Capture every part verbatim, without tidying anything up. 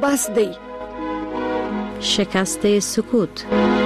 بس دی. شکست سکوت.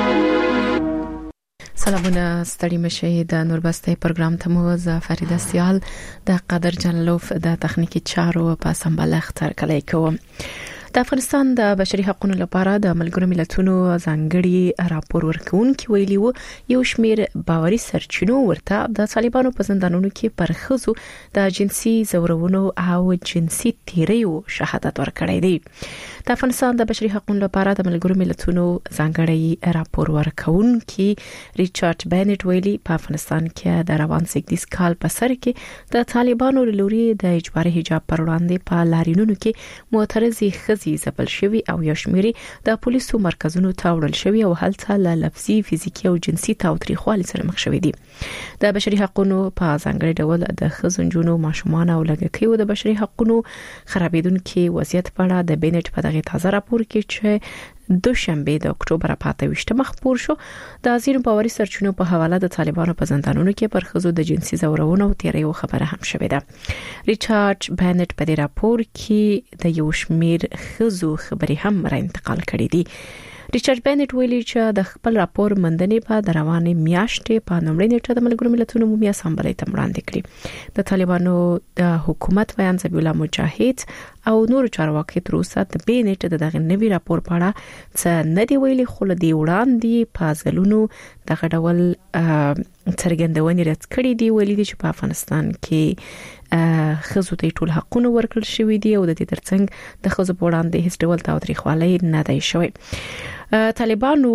سلامونه ستړي مشه د نوربسته پروګرام ته مو ز فریده سیال د قدر جنلوف د تخنیکی چارو په سمبالښت تر کلی کوم. د افغانستان د بشري حقوقو لپاره د ملګرو ملتونو ځانګړي راپور ورکونکي ویلي وو یو شمیر باوري سرچینو ورته د طالبانو په زندانونو کې پر ښځو د جنسي زورونو او جنسي تیریو شهادت ورکړی دی. د افغانستان د بشري حقوقو لپاره د ملګرو ملتونو ځانګړي راپور ورکونکي ریچارډ بینټ ویلي په افغانستان کې د روان سیګدیس کال په سر کې د طالبانو لوري د اجباري حجاب پر وړاندې په لارینونو کې معترضي خزي زبل شوی او یو شمیري د پولیسو مرکزونو ته وړل شوی او هلته له لفظي فزیکی او جنسي تاوتریخوالي سره مخ شوی دي. د بشري حقوقو په ځانګړي ډول د خزونجونو ماشومان او لګکیو د بشري حقوقو خرابېدونکو وضعیت په اړه د بینټ په دغه تازه راپور کې چې دوشنبه د اکتوبر په اته ویشتمه خبر شو د ازیر باوري سرچینو په حواله د طالبانو په زندانونو کې پر خزو د جنسي زورونو او تیریو خبره هم شوې ده. ریچارډ بینټ په دې راپور کې د یو شمیر خزو خبري هم را انتقال کړې دي. ریچارډ بینټ ویلي چې د خپل راپور مندنې په روانې میاشتې په نومړي نیټه د ملګرو ملتونو عمومي اسامبلې ته وړاندې کړې. د طالبانو د حکومت بیان ذبیح الله مجاهد او نور چارواکي تر اوسه د بینټ دغه نوي راپور په اړه څه نه دی ویلي، خو له دې وړاندې په ځلونو دغه ډول څرګندونې رد کړې دي. ویلي دي چې په افغانستان کې خزو ته ټول حقونه ورکړل شوی دي او د دې ترڅنګ د خزو په وړاندې هیڅ ډول تاوتریخوالي نه دی شوی. طالبانو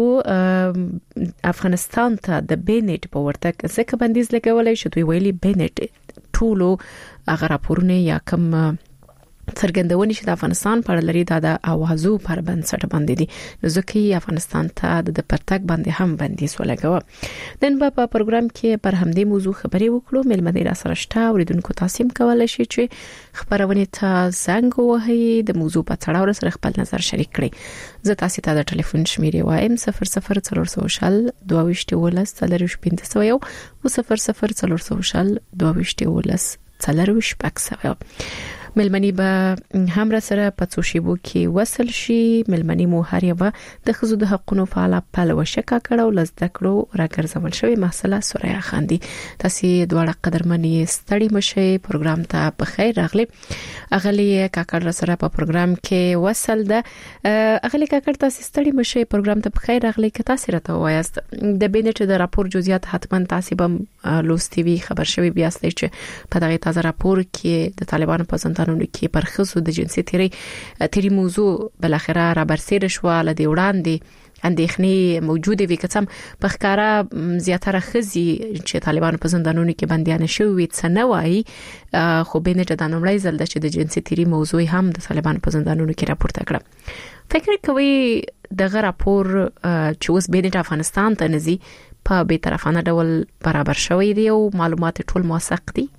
افغانستان ته د بینټ په ورتګ څخه بندیز لګولای شو. دوی ویلي بینټ ټولو هغه راپورونه یا کوم څرګندونې چې د افغانستان په اړه لري د اوازو پر بنسټ باندې دي، نو ځکه افغانستان ته د پرتګ باندې هم بندیز ولګاوه. نن په پروګرام کې پر همدې موضوع خبرې وکړو. ملمنې را سره شته اوریدونکو تاسو هم کولای شئ چې خبرونه ته زنګ ووهئ، د موضوع په اړه سره خپل نظر شریک کړئ. زه تاسو ته د ټلیفون شمیرې وایم صفر صفر څلور شل دوه ویشت ولس څلور پنځه سوه یو او صفر صفر څلور شل دوه ویشت ولس څلور شپږ سوه. ملمنی به هم را سره په څو شیبو کې وصل شي. ملمنی مو هر یو د خزو د حقونو فعال پلوه شکا کړو لزدکړو راګرځول شوی مسله سوریا خاندي. تاسو دواړه قدرمنې ستړي مشه پروګرام ته په خیر راغلي. اغلی کاکړ را سره په پروګرام کې وصل ده. اغلی کاکړ تاسو ستړي مشه پروګرام ته په خیر راغلي. که تاسو راته وایاست د بینټ د راپور جزئیات حتما تاسو به لوستي وي خبر شوی بیا ستې چې په دغه تازه راپور کې د طالبانو په زندانونو کې پر خصوص د جنسي تیری تیری موضوع بل اخره را برسېره شو. لدی وړاندې اندېښنې موجوده وي کڅم په ښکارا زیاتره خزي چې طالبانو په زندانونو کې بنديان شوی څه نه وایي، خو بینټ د نومړی ځل د چې د جنسي تیری موضوع هم د طالبانو په زندانونو کې راپورته کړه. فکر کوي دغه راپور چې اوس بینټ افغانستان ته نزي په به طرفانه ډول برابر شوی دی او معلومات ټول موثق دي؟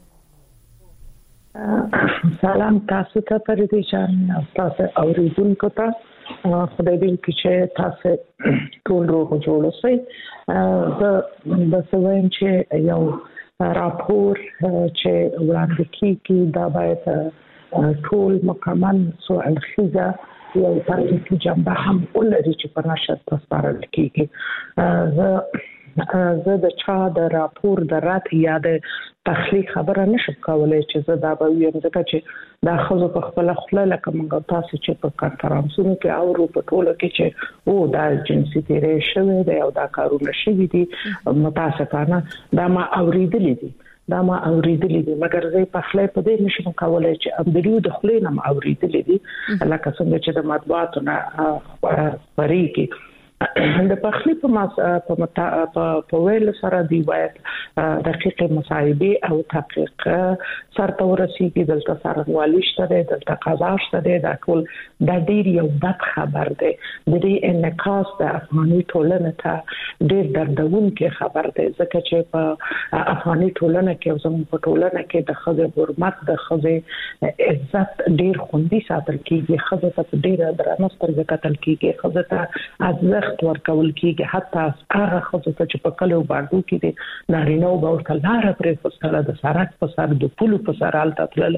سلام تاسو ته پردي جان تاسو اوریدونکو ته خدای دې چې تاسو ټول روغ جوړ اوسئ. زه د سویم چې یو راپور چې وړاندې کیږي دا باید ټول مکمل سو الخزه یو تاریخي جنبه هم ولري چې په نشر تاسپارل کیږي. زه زه د چا د راپور د رات یا د تخلیق خبره نشم کولای چې زه دا به ویم، ځکه چې دا خزو په خپل خپل لکه موږ تاسو چې په کانفرنسونو کې او په ټوله کې چې او دا جنسي تیری شوی دی او دا کارونه شوي دي، متاسفانه دا ما اوریدلې دي دا ما اوریدلې دي مګر زه په خپل په دې نشم کولای چې امدلیو د خپل نه اوریدلې دي لکه څنګه چې د مطبوعاتو نه پریږي. د پخلی په ماس په ویل سره دی باید دقیق مصاحبه او تحقیق سره ورسیږي. دلته سرغوالی شته، دلته قضا شته، دا ټول د ډیر یو بد خبر دی. د دې انعکاس د افغاني ټولنې ته ډیر دردونکې خبر دی، ځکه چې په افغاني ټولنه کې زموږ په ټولنه کې د خزې حرمت، د خزې عزت ډیر خوندي ساتل کیږي. خزې ته ډیر درنه سترګه کتل کیږي، خزې ته ازخ ورکول کیږي. حتی هغه خزو ته چې په کلو باندې کې دي نارینه او ورته لار پرې فستله د سرک په سر د پولو په سر حالت تل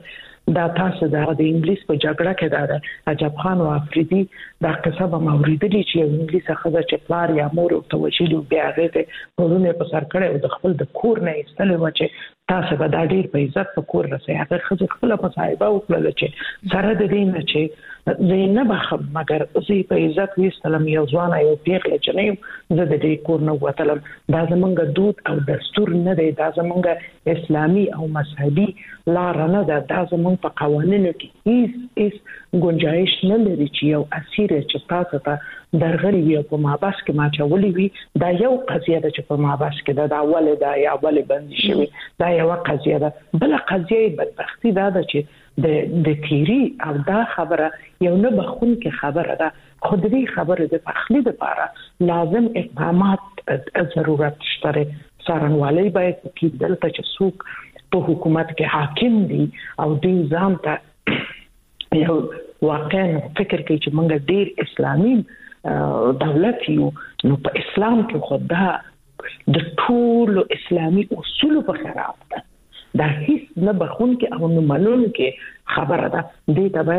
دا تاسو دا د انګلیس په جګړه کې دا عجب خان او افریدي دا قصه به موریدلی چې انګلیس خزه چې پلار یا مور او توجیل بیا هغه ته ورونه په سر کړي او د خپل د کور نه ایستل و چې تاسو به دا ډیر په عزت په کور رسي هغه خزه خپل په صاحبہ وکړل چې سره د دې نه چې زه نه بخم مګر زه په عزت وستلم یو ځوان یو پیغله چې نه زه د دې کور نه وتلم دا زمونږ دود او دستور نه دی دا زمونږ اسلامي او مذهبي لار نه ده دا زمونږ په قوانینو کې هیڅ هیڅ گنجائش نه لري چې یو اسیر چې تاسو ته درغلي وي په مابس کې ما چولې وي دا یو قضیه ده چې په مابس کې دا د اول دا یا اول بند شوی دا یو قضیه ده بل قضیه بدبختی دا ده چې د د تیری او دا خبره یو نه بخون کې خبره ده خود دې خبره د پخلی لپاره لازم اقدامات ضرورت شته څارنوالي باید کې دلته چې څوک په حکومت کې حاکم دي او دې ځان ته یو واقعا فکر کوي چې موږ ډیر اسلامي دولت یو نو په اسلام کې خدا د ټول اسلامي اصول په خلاف ده دا هیڅ نه بخون کې او نه منون کې خبره ده دې ته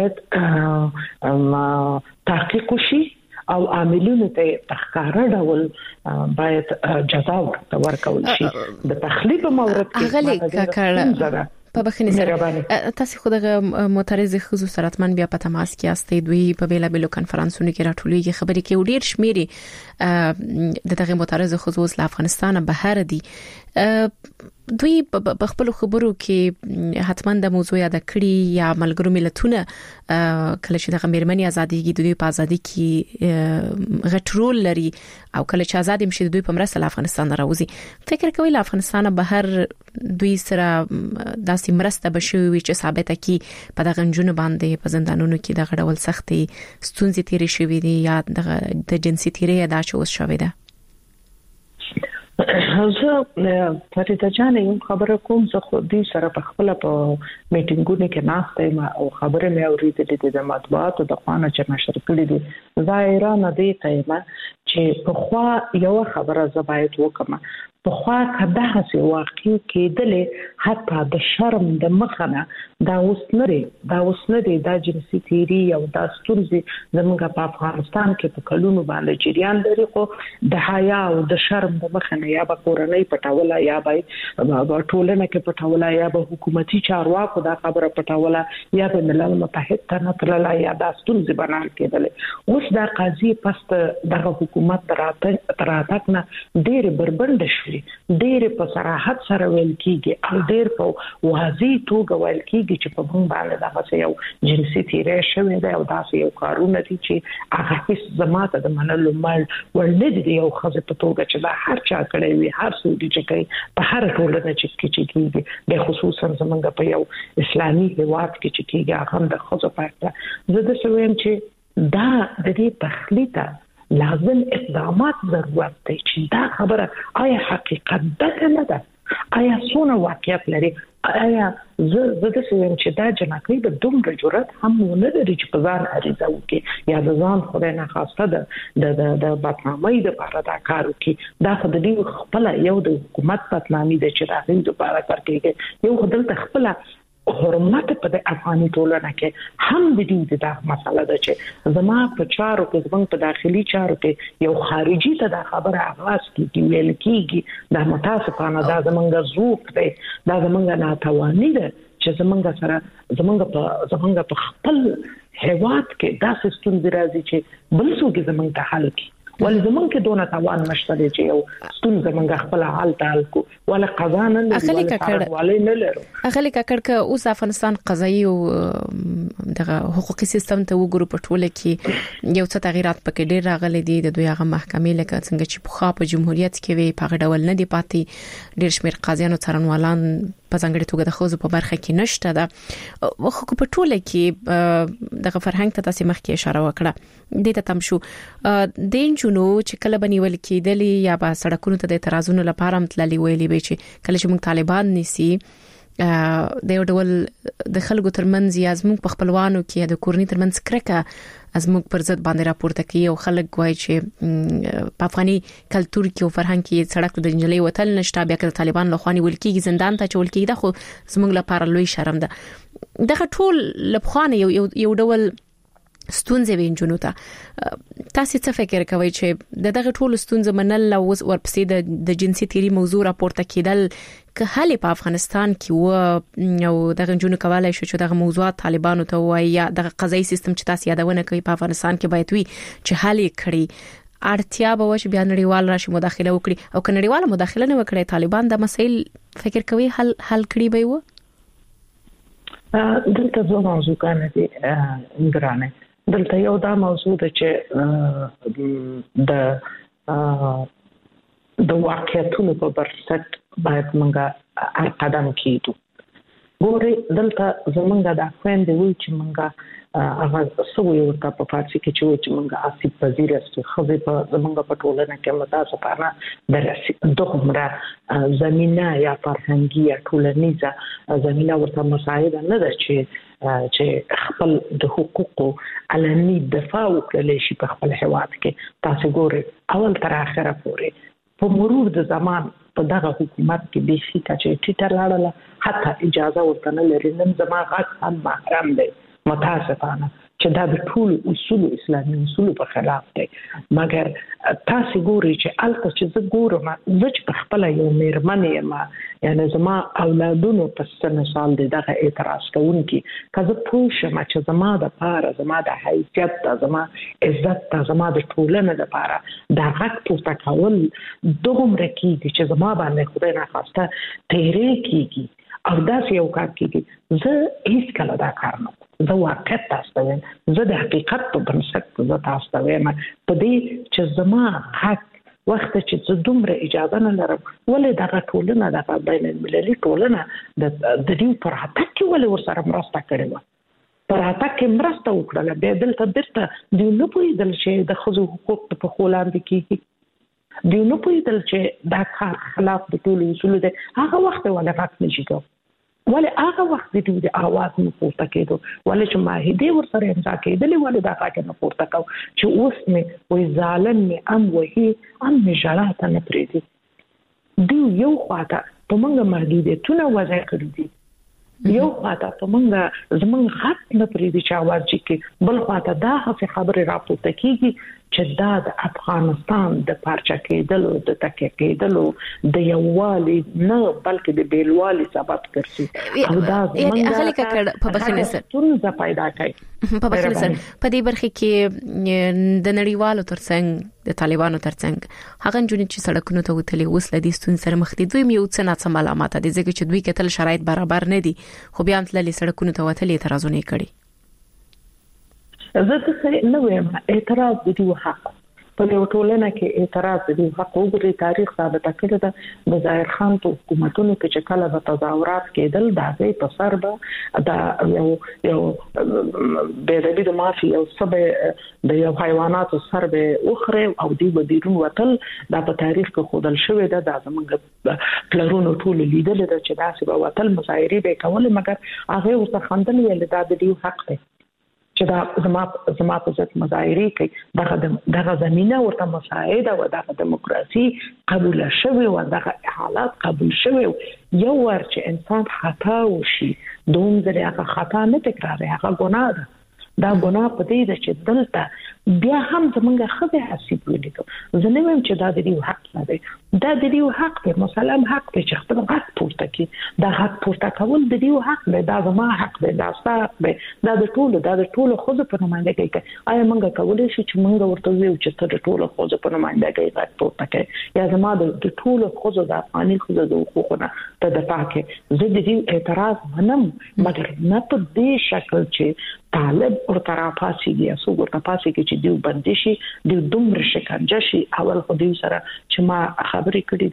باید تحقیق وشي او عاملونو ته تخکاره ډول باید جزا ورکول شي د تخلیب مورد کې په بخښنې سره تاسو خو دغه معترض خصوص سراتمن بیا په تماس کې استې دوی په بیلا بیلو کانفرنسونو کې راټولېږي خبرې کې وړي شمیري د دغه معترض خصوص له افغانستان بهر دي دوی په خپل خبرو کې حتما د موضوع یاد کړی یا ملګرو ملتونه کله چې د میرمنې ازادي د دوی په ازادي کې غټرول لري او کله چې ازادي مشي دوی په مرسته افغانستان راوځي فکر کوي له افغانستان بهر دوی سره داسې مرسته بشوي چې ثابته کی په دغه جنونو باندې په زندانونو کې د غړول سختي ستونزې تیرې شوې دي یا د جنسي تیرې ادا شوې شوې ده زه فريده جان یو خبره کوم زه خو دې سره په خپل په میټینګونو کې ناشته ما او خبره مې اورېدلې د مطبوعاتو د خوانه چې نشر کړې دي ظاهرا نه دی ته چې په خوا یو خبره زبایت وکم په خوا کده سي واقع کېدلې حتی د شرم د مخنه دا اوس نه دی دا اوس نه دی دا جنسي تیری او دا ستونزې زموږ په افغانستان کې په کلونو باندې جریان لري خو د حیا او د شرم د مخنه یا به کورنۍ پټوله یا به ټولنه کې پټوله یا به حکومتي چارواکو دا خبره پټوله یا به ملل متحد ته نه تلله یا دا ستونزې بنال کېدلې اوس دا قاضي پست دغه حکومت تراتک نه ډېر بربند شو ډېر په صراحت سره ویل کیږي او ډېر په واضح توګه ویل کیږي چې په موږ باندې دا یو جنسي تیری شوی دی او دا یو کارونه دي چې هغه هیڅ زماته د منلو مال ولید دی یو خزه په توګه چې دا هر چا کړی وي هر څوک چې کوي په هر ټولنه چې کیږي د خصوصا زمونږ په یو اسلامي هیواد کې چې کیږي هغه د خزه پاتې زه د شویم چې دا د دې تخلیته لازم اقدامات ضرورت دی چې دا خبره آیا حقیقت ده نه ده آیا څونه واقعیت لري آیا زه زه د سویم چې دا جنکې به دومره جرأت هم نه لري چې په ځان اړیزه وکړي یا د ځان خدای نه خواسته ده د د بدنامۍ لپاره دا کار وکړي دا خو د دې خپل یو د حکومت بدنامي ده چې راغلی لپاره کار کوي یو خدای خپل حرمت په د افغاني ټولنه کې هم د دې د مسله ده چې زما په چارو کې زمونږ په داخلي چارو کې یو خارجي ته د خبره اغاز کیږي ویل کیږي د متاسفانه د زمونږ ذوق دی د زمونږ ناتواني ده چې زمونږ سره زمونږ په زمونږ په خپل هیواد کې داسې ستونزې راځي چې بل څوک زمونږ ته حل کړي ولې زمونږ کې دونه توان نشته چې یو ستونزه زمونږ خپل حل تعال کو ولا قضا نه لري ولا نه لري اخلي ککړ ک اوس افغانستان قضایي او دغه حقوقي سیستم ته وګورو په ټوله کې یو څه تغیرات پکې ډېر راغلي دي د دوی هغه محکمې لکه څنګه چې په خاطر جمهوریت کې وي په ډول نه دی پاتې ډېر شمېر قاضیانو څارنوالان په ځانګړي توګه د خوځو په برخه کې نشته ده خو په ټوله کې دغه فرهنګ ته تاسو مخکې اشاره وکړه د ته تم شو د انجونو چې کله بنیول کېدلی یا په سړکونو ته د اعتراضونو لپاره متللي ویلي به چې کله چې موږ طالبان نسی د یو ډول د خلکو ترمنځ یا زموږ په خپلوانو کې د کورنۍ ترمنځ کرکه زموږ پر ضد باندې راپورته کوي او خلک وایي چې په افغاني کلچر کې او فرهنګ کې سړک د جنجالي وتل نشته، بیا که طالبان له خواني ولکېږي زندان ته چول کېږي، خو زموږ لپاره لوی شرم ده. دغه ټول لپخانه یو یو ډول ستونزې وینځونو ته تاسو څه فکر کوئ چې د دغه ټول ستونزې منل او ورپسې د د جنسي تیری موضوع راپورته کېدل که حل په افغانستان کې و او دغه جنونو کولای شو چې دغه موضوعات طالبانو ته وایي یا دغه قضایي سیستم چې تاسو یادونه کوي په افغانستان کې باید وي چې حل کړي، اړتیا به وشي بیا نړیوال راشي مداخله وکړي، او که نړیواله مداخله نه وکړي طالبان د مسایل فکر کوي حل حل کړي به و. دلته زه موضوع کنه دي ګرانه دلته یو دا موضوع ده چې د د واقعیتونو په برسټ باید موږ هر قدم کېدو. ګوري دلته زمونږ د خويندې وی چې موږ هغه سوي ورته په فارسی کې چې وی چې موږ اصلي پذیر استو خو په زمونږ په ټولنه کې متاسفانه درسي دغه زمينه یا فرهنګي یا ټولنیزه زمينه ورته مساعده نه ده چې چې خپل د حقوقو علني دفاع وکړي شي په خپل هیواد کې. تاسو ګوري اول تر اخره پورې په مرور د زمان په دغه حکومت کې به شي چې ټیټه لاړه حتی اجازه ورته نه لري. نن زما غږ هم محرم دی متاسفانه چې دا د ټول اصول اسلامي اصول په خلاف دی. مګر تاسو ګوري چې الته چې زه ګورم زه چې په خپل یو مېرمن یم، یعنی زما اولادونو په سن سال دغه اعتراض کوونکی کله پوه شم چې زما د پاره زما د حیثیت د زما عزت د زما د ټولنې د پاره د حق پورته کول دومره کیږي چې زما باندې خدای نه خواسته تیرې کیږي او داسې یو کار کیږي. زه هیڅ کله دا کار نه کوم، زه واقعیت تاسو وایم، زه د حقیقت په بنسټ زه تاسو وایم په دې چې زما حق وخت چې زه دومره اجازه نه لرم ولې دغه ټولنه د بین المللي ټولنه د دې پر هټک کې ولې ورسره مرسته کړې و پر هټک کې مرسته وکړه بیا دلته بیرته دی نو پوهېدل چې د ښځو حقوق په خپل لاندې کېږي، دی نو پوهېدل چې دا کار خلاف د ټولو اصولو دی. هغه وخت ولې غږ نه شي کوو، ولې هغه وخت د دې اواز نه پورته کېدو، ولې چې معاهدې ورسره امضا کېدلې ولې دا غږ نه پورته کوو چې اوس مې وایي ظالم مې ام وهي ام مې ژړا ته نه پرېږدي. دوی یو خواته په موږ محدودیتونه وضع کړي دي، یو خواته په موږ زموږ غږ نه پرېږدي چې اواز وکړي، بل خواته دا هغه خبرې راپورته کېږي چې دا د افغانستان د پارچه کېدلو د تکیه کېدلو د یووالي نه بلکې د بیلوالي سبب ګرځي او دا زمونږ هغه کړه په بخښنه سره څه پیدا کوي په بخښنه سره په دې برخه کې د نړیوالو ترڅنګ د طالبانو ترڅنګ هغه جون چې سړکونو ته وتلي اوس لدی ستون سره مخ دي دوی یو څه نه سم علامات دي ځکه چې دوی کتل شرایط برابر نه دي خو بیا هم تللي سړکونو ته وتلي اعتراضونه کړي. زه څه نه وایم، اعتراض دی حق په یو ټولنه کې اعتراض دی حق. وګورئ تاریخ ثابت کړی ده د ظاهر خان په حکومتونو کې چې کله د تظاهرات کېدل د هغې په سر به د یو یو بېادبي د معافي یو څه د یو حیواناتو سر به وخوري او دوی به بیرون وتل. دا په تاریخ کې ښودل شوی ده، دا زموږ پلرونو ټول لیدل ده چې داسې به وتل مظاهرې به کولې، مګر هغې ورته خندل ویل دا د دوی حق دی چې دا زما زما په ضد مظاهرې کوي. دغه دغه زمينه ورته مساعده و دغه دیموکراسي قبول شوی و دغه حالات قبول شوی. یو ور چې انسان خطا وشي دوم ځل هغه خطا نه تکراري، هغه ګناه ده. دا ګناه په دې ده چې دلته بیا هم زمونږ خزه حساب ولیکو. زه نه وایم چې دا د دې حق نه دی، دا د دې حق دی، مسلم حق دی چې خپل غږ پورته کړي. دا غږ پورته کول د دې حق دی، دا زما حق دی، دا ستاسو حق دی، دا د ټولو دا د ټولو خزه په نمائندګۍ کوي. آیا موږ کولای شو چې موږ ورته ویو چې ته د ټولو خزه په نمائندګۍ غږ پورته کړي یا زما د ټولو خزه د افغاني خزه د حقوقونه ته دفاع کوي؟ زه د دې اعتراض منم، مګر نه په دې شکل چې طالب ورته راپاسيږي یا څو ورته پاسيږي چې دیو بندي شي، دیو دومره شکنجه شي. اول خو دیو سره چې ما خبرې کړې دي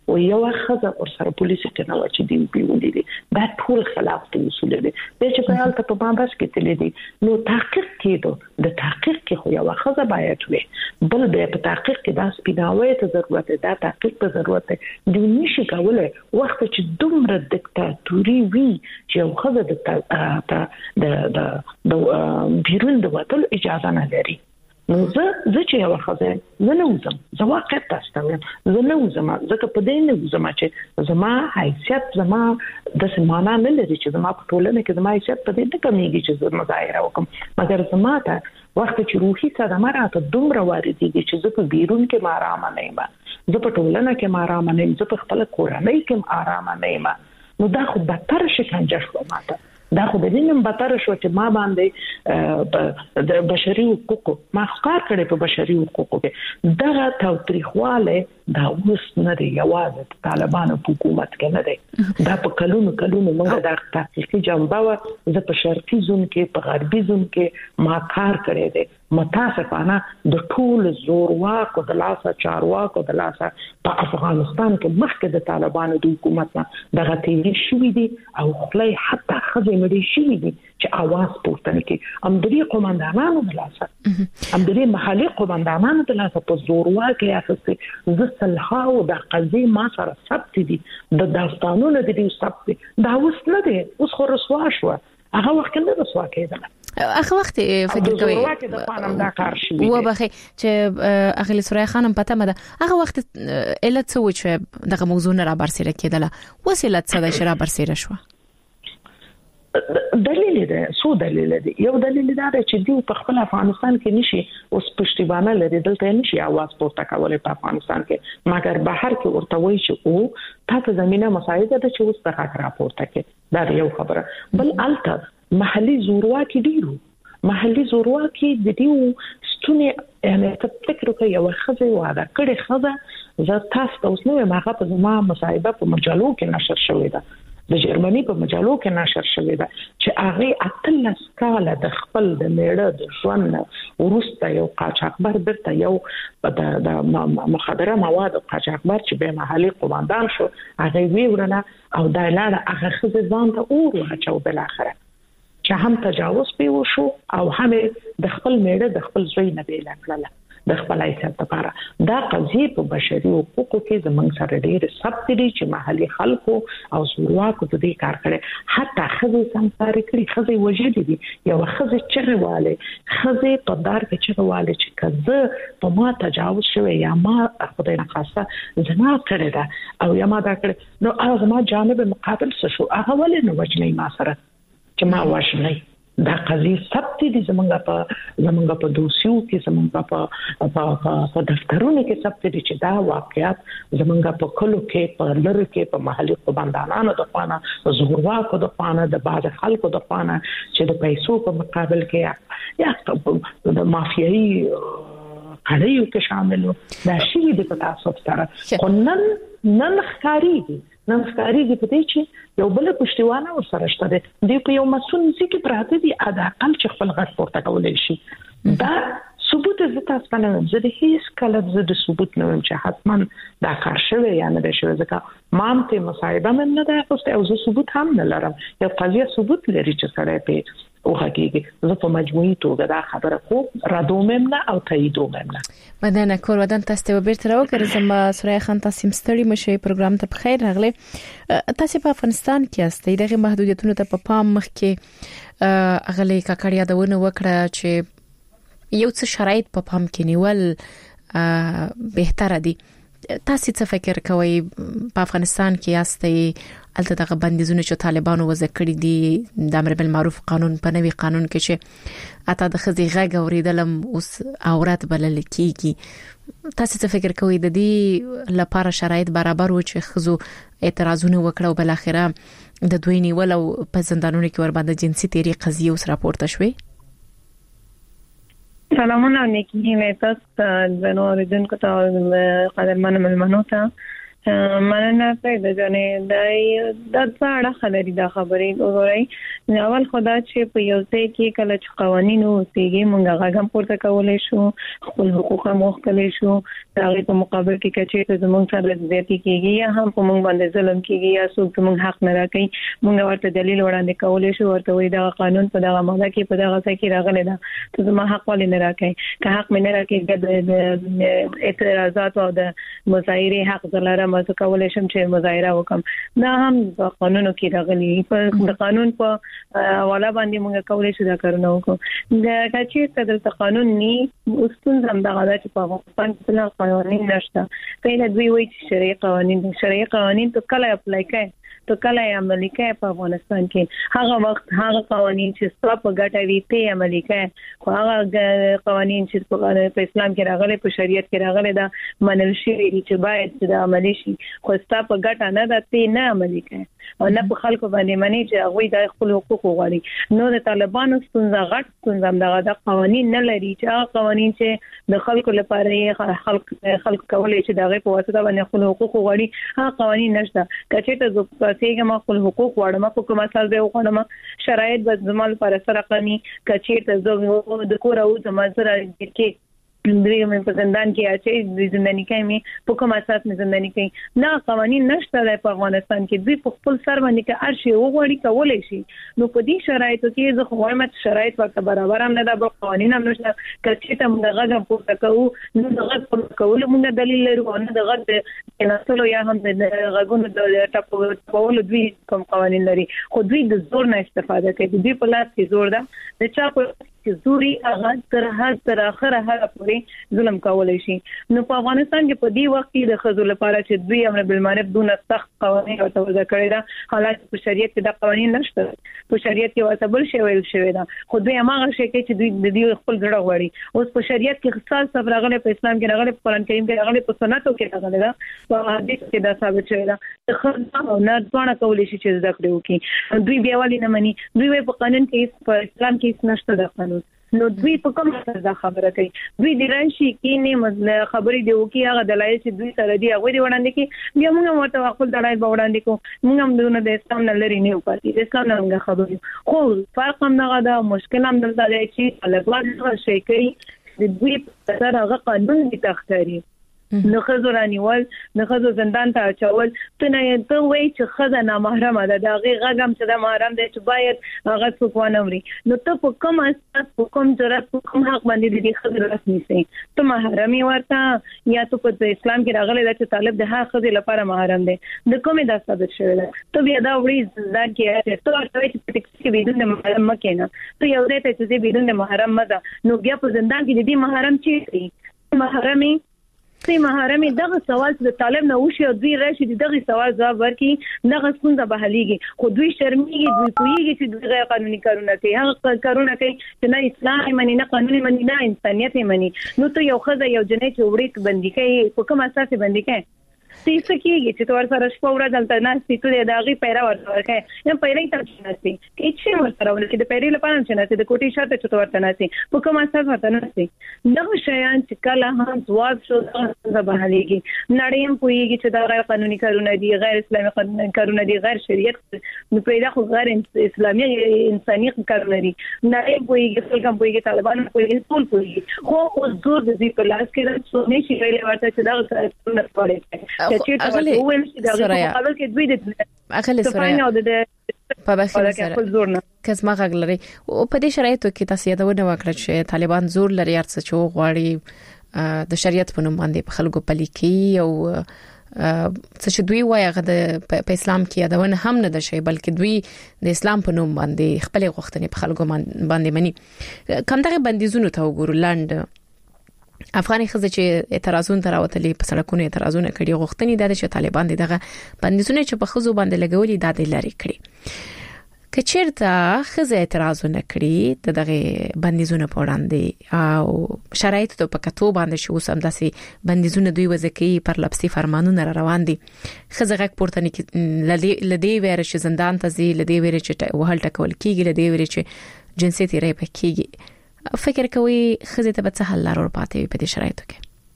او یو خزه ور سره پولیس کې نو چې دی پیولې دي دا ټول خلاف دي اصول دي چې په حالت په ما بس کې تللی دي نو تحقیق کېدو د تحقیق کې خو یو خزه باید وي بل به په تحقیق کې دا سپیناوي ته ضرورت ده دا تحقیق ته ضرورت ده دی نشي کولای وخت چې دومره دیکتاتوري وي چې یو خزه د د د بیرون د وټل اجازه نه لري نو زه زه چې یو خزه زه نه وزم زه واقع تاسو ته زه نه وزم ځکه په دې نه وزم چې زما حیثیت زما د سمانا نه لري چې زما په ټولنه کې زما حیثیت په دې نه کمیږي چې زه مظاهره وکم مګر زما ته وخت چې روحي صدمه راته دومره واردېږي چې زه په بیرون کې آرام نه یم زه په ټولنه کې آرام نه یم زه په خپل کورنۍ کې آرام نه یم نو دا خو بدتر شکنجه شو ماته دا خو د دې نن بدتر شو چې ما باندې د بشري حقوقو ما ښکار کړي په بشري حقوقو کې دغه تاریخواله دا اوس نه دی یوازې د طالبانو حکومت کې نه دی دا په کلونو کلونو موږ د تحقیقي جنبه زه په شرقي زون کې په غربي زون کې ما کار کړی دی متاسفانه د ټول زورواکو د لاسه چارواکو د لاسه په افغانستان کې مخکې د طالبانو د حکومت نه دغه تیری شوې دي او خپل حتی خزه مړي شوې دي چې आवाज پورته نکړي امدري قومندانانو د لاسه امدري محلي قومندانانو د لاسه په زورواکو اساسي ز صلحاو د قضیه ما سره ثبت دي د داستانونو د دې ثبت دا اوس نه دی اوس خو رسوا شو هغه وخت نه رسوا کېدل هغه وخت فکر کوي و بخي چې اغلی سورای خانم پته مده هغه وخت علت څه و چې دغه موضوع نه را برسېره کېدله وسیله څه د شرا برسېره شو دلیل دی سو دلیل دی یو دلیل دا چې دی په خپل افغانستان کې نشي اوس پښتیبانه لري دلته نشي आवाज پورته کولای په افغانستان کې مګر بهر کې ورته وایي چې او تاسو زمينه مساعده ده چې اوس په خاطر راپورته کې دا یو خبره بل الته محلي زورواکي ډیرو محلي زورواکي د دې ستونی یعنی فکر کوي یو خزه واده کړي خزه زه تاسو اوس نو ما په زما مساعده په مجلو کې نشر شوې ده د جرمني په مجلو کې نشر شوې ده چې هغه اتلس کاله د خپل د میړه د ژوند ورسته یو قاچاقبر درته یو د مخدره مواد قاچاقبر چې به محلي قومندان شو هغه ویورنه او د لاله هغه خزه ځان ته اور واچو بل اخره چې هم تجاوز په وشو او هم د خپل میړه د خپل زوی نه بیل کړل د خپل ایثارت لپاره دا قضیه په بشري حقوقو کې زمونږ سره ډېر ثبت دي چې محلي خلکو او زورواکو د دې کار کړي حتی خزي سمساري کړي خزي وجدي دي یو خزي چغواله خزي په دار کې چغواله چې کزه په ما تجاوز شوی یا ما خدای نه خاصه زما کړی دا او یا ما دا کړی نو هغه ما جانب مقابل څه شو هغه ولې نو وجنی ما سره چې ما وښنی دا قضیه ثبت دي زمونږ په زمونږ په دوسیو کې زمونږ په په په دفترونو کې ثبت دي چې دا واقعیت زمونږ په کلو کې په لری کې په محلي قومندانانو د خانه زورواکو د خانه د باز خلکو د خانه چې د پیسو په مقابل کې یا د مافیایي کړیو کې شامل دا شی د تاسو سره قانون نن ښکاری نن ښکاری دي په دې چې یو بل پښتیوانه ورسره شته دي په یو مسون ځکه پراته دي ادا اقل چې خپل غږ پورته کولای شي دا ثبوت زه تاسو نه زه د هیڅ کله زه د ثبوت نه ویم چې حتما دا کار شوی یا نه شوی ځکه مام ته مصاحبه من نه ده او زه ثبوت هم نه لرم یو قضیه ثبوت لري چې سره په او حقیقي زه په مجموعي توګه دا خبره خو ردومم نه او تاییدوم نه مدنه کور ودان تاسو ته بیرته راوګرځم سورای خان تاسو مستړي مشي پروګرام ته بخیر راغلی تاسو په افغانستان کې استئ دغه محدودیتونو ته په پام مخ کې اغلی کاکړیا دونه وکړه چې یو څه شرایط په پام کې نیول بهتره دي تاسو څه فکر کوئ په افغانستان کې استئ الته دغه بندیزونه چې طالبانو وضع کړی دي د امر بالمعروف قانون په نوي قانون کې چې اته د خزي غږ اوریدلم اوس اورات بلل کیږي تاسو څه فکر کوئ د دې لپاره شرایط برابر و چې خزو اعتراضونه وکړو بل اخره د دوی نیول او په زندانونو کې ور باندې جنسي تیری قضیه اوس راپورته شوې سلامونه نیکی مې تاسو د نور دن کو ته قدرمن ملمنو ته مننه پیدا جنې د د څاړه خبرې د خبرې وګورئ اول خدا چې په یو ځای کې کله چې قوانين اوسېږي موږ هغه هم پورته کولای شو خپل حقوق مختلف شو دا په مقابل کې چې زموږ سره زیاتی کېږي یا هم په موږ باندې ظلم کېږي یا څوک موږ حق نه راکړي موږ ورته دلیل وړاندې کولای شو ورته وي دا قانون په دغه ماده کې په دغه ځای کې راغلی دا ته زما حق ولې نه راکړي که حق مې نه راکړي د اعتراضات او د مظاهره حق زلاره مزه کولای شم چې مظاهره وکم دا هم په قانونو کې راغلي په قانون په حواله باندې موږ کولای شو دا کارونه وکړو د کچې د قانون ني اوسون هم دغه چې په افغانستان کې قوانين نشته کله دوی وایي چې شرعي قوانين شرعي قوانين ته کله اپلای کوي ته کله عملي کوي په افغانستان کې هغه وخت هغه قوانين چې ستاسو په ګټه وي ته عملي کوي خو هغه قوانين چې په اسلام کې راغلي په شریعت کې راغلي دا منل شي چې باید د عملي شي خو ستاسو په ګټه نه ده ته نه عملي کوي او نه په خلکو باندې مني چې هغه د خپل حقوق وغواړي نو د طالبانو ستونزه غټ ستونزه دغه د قوانين نه لري چې هغه قوانين چې د خلکو لپاره خلک خلک کولای شي دغه په واسطه باندې خپل حقوق وغواړي هغه قوانين نشته کچې ته څنګه ما خپل حقوق وړم په کومه سال به وړم شرایط به زمال پر سره قني کچې ته زه د کور او زما سره کې دوی مې په زندان کې اچي د زنداني کې مې په کوم اساس مې زنداني کې نه قوانين نشته په افغانستان کې دوی په خپل سر باندې کې ارشي وغوړي کولای شي نو په دې شرایطو کې زه خو وایم چې شرایط ورته برابر هم نه ده قوانين هم نشته کچې ته موږ غږ پورته کوو نو دغه پورته کول موږ دلیل لرو نه دغه د نسلو یا هم د غږونو د ټاپولو دوی کوم قوانين لري خو دوی د زور نه استفاده کوي دوی په لاس کې زور ده د چا په چې زوري هغه تر هر تر اخره هغه پورې ظلم کولای شي نو په افغانستان کې په دې وخت کې د خزو لپاره چې دوی امر بالمعروف دونه سخت قوانين او توګه کړی دا حالات په شریعت کې د قوانين نشته په شریعت کې واسه بل شی ویل شوی دا خو دوی هغه شی کې چې دوی د دې خپل ګډه غواړي اوس په شریعت کې خاص صبر راغلي په اسلام کې راغلي په قرآن کریم کې راغلي په سنتو کې راغلي دا په حدیث کې دا ثابت شوی دا خو نه ځوانه کولای شي چې زده کړو کې دوی بیا ولې نه مني دوی په قانون کې په اسلام کې نشته د قانون نو دوی په کوم اساس دا خبره کوي دوی د رانشي کې نه مزله خبرې دی وکي هغه دلایل چې دوی سره دی هغه دی وړاندې کې بیا موږ ورته خپل دلایل وړاندې کو موږ هم دونه د اسلام نه لري نه پاتې د اسلام نه موږ خبرې خو فرق هم نه دا مشکل هم دلته دی چې طالبان څه شي کوي د دوی په سره هغه قانون دي تختاري نو خزو رانیول نو خزو زندان ته اچول ته نه ته وای چې خزه نه محرم ده دا غي غم چې د محرم دی چې باید هغه څوک ونوري نو ته په کوم اساس په کوم ضرورت په کوم حق باندې دي خزه رسمي سي ته محرمي ورته یا ته په اسلام کې راغلی دا چې طالب د هغه خزه لپاره محرم دی د کومه دا ثابت شوی ده ته بیا دا وړي ځان کې ته ورته چې ټیکس کې بدون د محرم مکینه ته یو دې ته چې بدون د محرم مزه نو بیا په زندان کې دې محرم چی محرمي سي محرمي دغه سوال د طالب نه وشي او دوی راشي دغه سوال جواب ورکړي دغه څنګه بهاليږي خو دوی شرمېږي دوی کویږي چې دوی غیر قانوني کارونه کوي هغه کارونه کوي چې نه اسلام مني نه قانوني مني نه انسانيت مني نو ته یو خزه یو جنې چې وړي بندي کوي په کوم اساس بندي کوي څه کېږي چې تور سره شپه ورځ دلته نه سي ته د هغه پیرا ورته یا پیرې تر نه سي چې ورته ولکه د پیرې لپاره نه سي د کوټي شاته چې ورته نه سي په کوم اساس ورته نه سي دغه شیان چې کله هم ځواب شو د بهاليږي نړۍ هم کویږي چې دا غیر قانوني کارونه دي غیر اسلامي قانوني کارونه دي غیر شریعت نو پیدا خو غیر اسلامي انساني کارونه دي نړۍ کویږي څنګه کویږي طالبان کویږي ټول کویږي خو اوس زور د دې په لاس کې راځي نشي ویلې ورته چې دا کارونه پړې اغلی سوریا اغلی سوریا په بخښنه سره کس ما غلري او په دې شرایطو کې تاسو یادونه وکړه چې طالبان زور لري ارڅ چې غواړي د شریعت په نوم باندې په خلکو پلیکي او څه چې دوی وایي غو په اسلام کې یادونه هم نه ده شي بلکې دوی د اسلام په نوم باندې خپل غوښتنې په خلکو باندې مني کوم دغه بندیزونه ته وګورو لاند افغاني خزه چې اعتراضونه تراوتلې په سړکونو اعتراضونه کړي غوښتنې د چې طالبان دغه بندیزونه چې په خزو باندې لګولي د دې لري کړي کچیرته خزه اعتراضونه کړي دغه بندیزونه په وړاندې او شرایط ته په کتو باندې شو سم داسې بندیزونه دوی وځکي پر لپسي فرمانونه روان دي خزه غک پورته لدی ویره چې زندان ته زی لدی ویره چې وهل ټکول کیږي لدی ویره چې جنسيتي ریپ کیږي فکر کوي خزه ته به څه حل لرو پاتې په دې شرایطو کې ځنې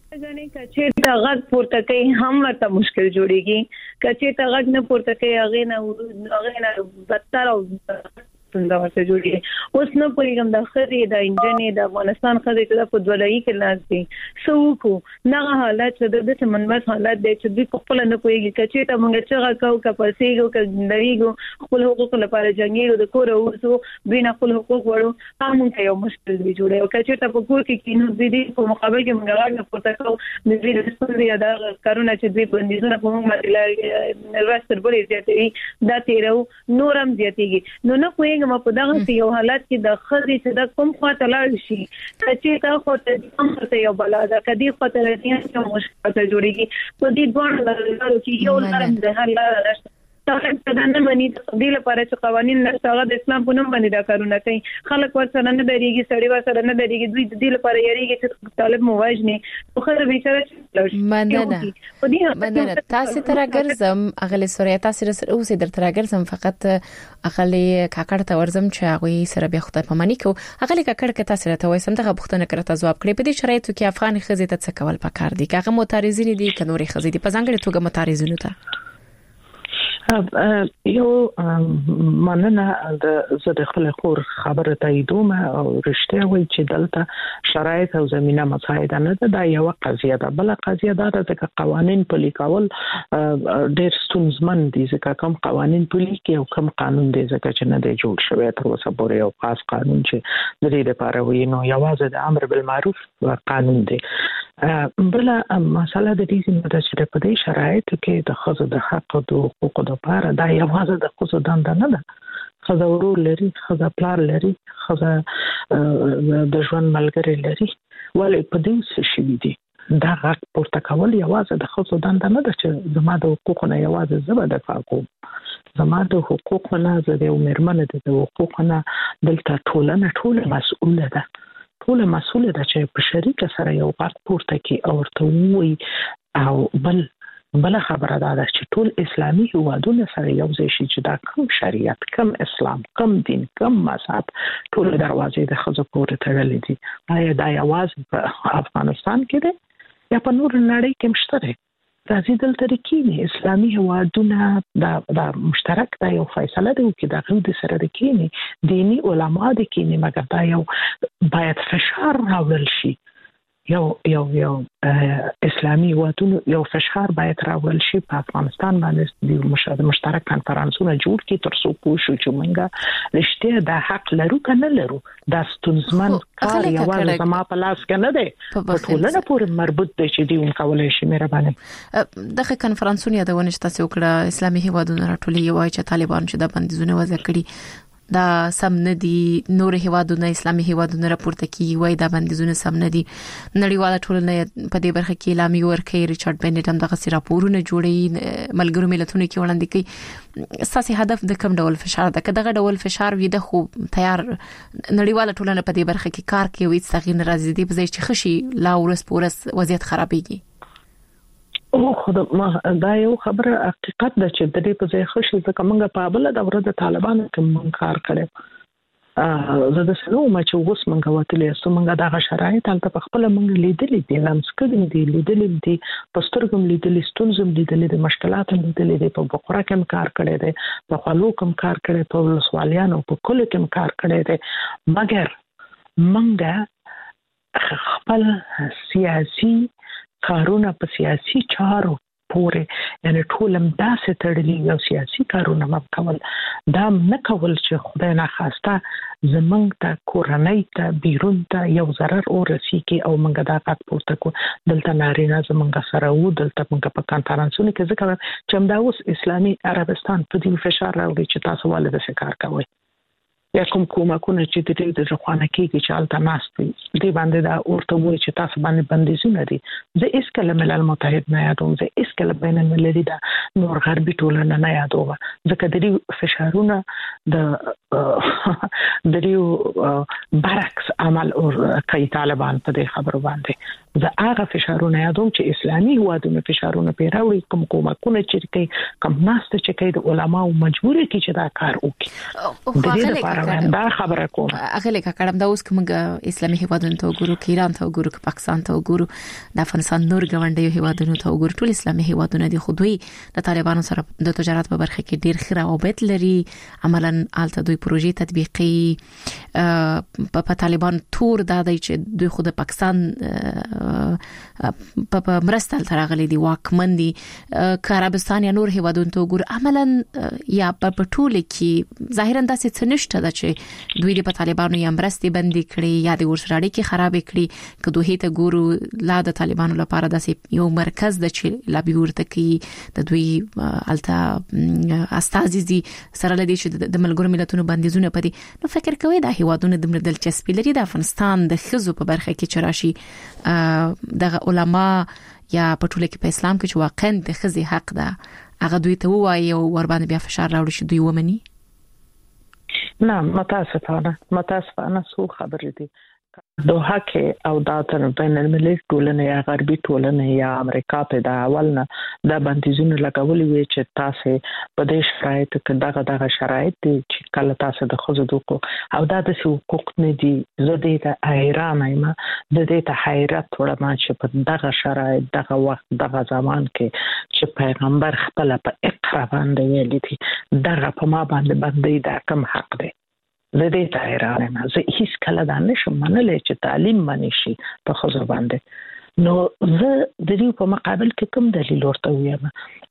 کچې ته غږ پورته کوي هم ورته مشکل جوړيږي کچې ته غږ نه پورته کوي هغه نه هغه نه بدتر او څنګه ورته جوړي اوس نو پوریګم د خري د انجنې د افغانستان خري چې د فوټبالي کې نازي سوکو نه حالت د د منبس حالت د چې د خپل نه پويږي چې ته مونږ چې راکاو کا پرسیګو ک نړیګو خپل حقوق لپاره جنگیرو د کور اوسو بین خپل حقوق وړو هم ته یو مشکل دی جوړي او چې ته په کور کې کینو د دې په مقابل کې مونږ راغله پورته کوو د دې د ستوري دا کارونه چې دوی بندیزونه په موږ باندې نرواستر بولې زیاتې دا تیرو نورم زیاتېږي نو نه پوي ما په دغه یو حالت کې د خري چې د کوم خاطر لاړ شي چې تا خو ته کوم څه یو بل دا کدي خاطر دې چې مشکل ته جوړيږي په دې ډول کې یو لارم ده حل راځي تاسو دا نه مني د دې لپاره چې قوانين نشته د اسلام په نوم باندې دا کارونه کوي خلک ورسره نه درېږي سړي ورسره نه درېږي دوی د دې لپاره یریږي چې طالب موجني خو خره بیچاره چې مننه مننه تاسو تر ګرځم اغلی سوریا تاسو سره اوسې در تر ګرځم فقط اغلی کاکړ ته ورزم چې هغه سره به خدای پمنې کو اغلی کاکړ کې تاسو ته وایسم دغه بوختنه کړه ځواب کړی په دې شرایطو کې افغان خزې ته څه کول پکار دي هغه متارزین دي کنوري خزې دي په ځانګړي توګه متارزینو ته یو مننه د زه د خپل خور خبره تاییدوم او رښتیا وایي چې دلته شرایط او زمينه مساعده نه ده دا یو قضیه ده بل قضیه ده چې قوانين پلي کول ډېر ستونزمن دي ځکه کوم قوانين پلي کوي او کوم قانون دي ځکه چې نه دی جوړ شوی تر اوسه پورې یو خاص قانون چې د دې لپاره وي نو یوازې د امر بالمعروف قانون دی بل مسله د دې چې د په دې شرایطو کې د خزو د حق او د حقوقو لپاره دا یوازې د خزو دنده نه ده خزه ورور لري خزه پلار لري خزه د ژوند ملګری لري ولې په دې څه شي دي دا حق پورته کول یوازې د خزو دنده نه ده چې زما د حقوقو نه یوازې زما د حقوقو زما د حقوقو نه زه د عمرمنه د حقوقو نه دلته ټولنه ټول مسؤله ده ټول مسؤل ده چې په شریک سره یو غږ پورته کوي او ورته وایي او بل بل خبره ده چې ټول اسلامي هیوادونه سره یو ځای شي چې دا کوم شریعت کوم اسلام کوم دین کوم مذهب ټول دروازې د خزو پورې تړلې دي آیا دا یوازې په افغانستان کې ده یا په نور نړۍ کې مشته ده راځي دلته کې اسلامي هیوادونه دا د مشترک دا یو فیصله ده چې دا غوډ سره د کېنی دینی علما د کېنی مګر دا یو باید فشار راوړل شي یو یو یو اسلامي هیوادونو یو فشار باید راوړل شي په افغانستان باندې د مشترک کانفرنسونه جوړ کړي تر څو پوه شو چې موږ رښتیا د حق لرو کنه لرو دا ستونزمن کار یوازې زما په لاس کې نه دی په ټولنه پورې مربوط دی چې دی کولای شي مهرباني دغه کانفرنسونه یادونه چې تاسو وکړه اسلامي هیوادونو راټولي وایي چې طالبان چې د بندیزونه وضع کړي دا سم نه دي نور هیوادونه اسلامي هیوادونه راپورته کوي وای دا بندیزونه سم نه دي نړیواله ټولنه په دې برخه کې اعلامیه ورکړي ریچارډ بنټ هم دغه راپورونه جوړي ملګرو ملتونو کې وړاندې کوي اساسي هدف د کوم ډول فشار ده که دغه ډول فشار وي د خو تیار نړیواله ټولنه په دې برخه کې کار کوي وي څنګه ناراضي دي په ځای چې خشي لا ورس پورس وضعیت خرابېږي او خدای ما دا یو خبره حقیقت ده چې د دې په ځای خشي ځکه موږ په بل د ورځ د طالبانو کوم کار کړو زه د سلو ما چې اوس موږ وتلې سو موږ دغه شرایط تل په خپل موږ لیدلې دي لمسکړې دي لیدلې دي پسترګم لیدلې ستونزم لیدلې د مشکلات لیدلې دي په بقره کې کار کړی دی په خلکو کوم کار کړی په سوالیانو په کله کې کار کړی دی مګر موږ خپل سیاسي کارونه په سیاسي چارو پورې یعنی ټولم داسې تړلي یو سیاسي کارونه مکول دا نه کول چې خدای نه خواسته زمنګ ته کورنۍ ته بیرون ته یو ضرر ورسي کې او موږ دا غږ پورته کو دلته نارینه زمنګ سره وو دلته موږ په کانفرنسونو کې ځکه چې دا اوس اسلامي عربستان په دې فشار راوړي چې تاسو ولې د کار کوئ یا کوم کومکونه چې د دې د ځخوانه کې چې الته ناستي دې باندې دا ورته وایي چې تاسو باندې بندیزونه دي زه اس کله ملل متحد نه یادوم زه اس کله بین المللي دا نور غربي ټولنه نه یادوم ځکه د دې فشارونه د د دې برعکس عمل او کوي طالبان په دې خبرو باندې زه هغه فشارونه یادوم چې اسلامي هوادونو فشارونه پیراوي کوم کومکونه چې کوي کوم ناست چې کوي د علماو مجبور کی چې دا کار وکړي د دې لپاره دا خبره کوم هغه لکه کړم دا اوس کوم اسلامي هوادونو ته وګورو کې ایران ته وګورو پاکستان ته وګورو د افغانستان نور غونډي هوادونو ته وګورو ټول اسلامي هوادونه دي خو دوی د طالبانو سره د تجارت په برخه کې ډیر ښه روابط لري عملاً الته دوی پروژې تطبیقي په طالبان تور دا دی چې دوی خود پاکستان په مرستل ترغلي دي واکمن دي عربستان یا نور هیوادونو ته ګور عملاً یا په ټوله کې ظاهرا داسې څه نشته د چې دوی د طالبانو یا مرستې بندي کړي یا د ورسره اړیکې خراب کړي که دوی ته ګورو لا د طالبانو لپاره داسې یو مرکز د چې لا بیورته کې د دوی الته استازي دي سره لدی چې د ملګرو ملتونو بندیزونه پدې نو فکر کوي دا هیوادونو د دلچسپي لري د افغانستان د خزو په برخه کې چراشي دغه علما یا په ټوله کې په اسلام کې چې واقعا د خزي حق ده هغه دوی ته وایي او ور باندې بیا فشار راوړي چې دوی ومني نه متاسفانه متاسفانه سو خبرې دي دوحه کې او د بین المللي ټولنې یا غربي ټولنې یا امریکا په د اولنه د بندیزونو لګولې وي چې تاسو په دې شرایطو کې دغه دغه شرایط دي چې کله تاسو د خزو دوکو او دا د حقوق نه دي زه دې ته حیران یم د دې ته حیرت وړم چې په دغه شرایط دغه وخت دغه زمان کې چې پیغمبر خپل په اقرا باندې ویلي دي دغه په ما باندې باندې دا کم حق دی زه دې ته حیران یم زه هیڅ کله دا نشم منلی چې تعلیم باندې شي په خزو باندې نو زه د دې په مقابل کې کوم دلیل ورته وایم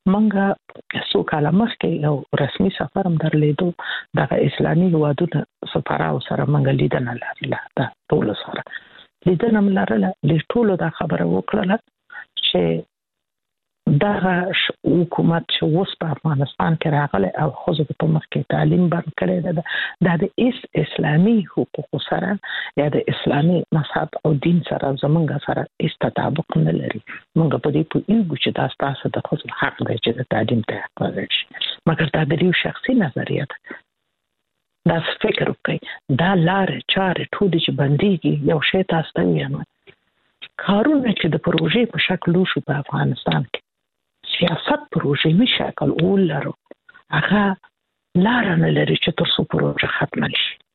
منګه څو کاله مخکې یو رسمي سفر هم درلیدو د اسلامي هیوادونو سفراو سره منګه لیدنه لرله دا ټول سره لیدنه لرله د ټولو دا خبره وکړه چې دغه حکومت چې اوس په افغانستان کې راغلی او خزو په مخ کې تعلیم بند کړی ده د اس اسلامي حقوقو سره یا د اسلامي مذهب او دین سره زمونږ سره هیڅ تطابق نه لري موږ په دې پوهیږو چې دا ستاسو د خزو حق دی چې د تعلیم ته حق ورکړي مګر دا د یو شخصي نظریه ده دا فکر وکړئ دا لار چارې ټول چې بنديږي یو شی تاسو ته وایم کارونه چې د پروژې په شکل وشو په افغانستان کې سیاست پروژې شکل ولرو هغه لار نه لري چې تر څو پروژه ختم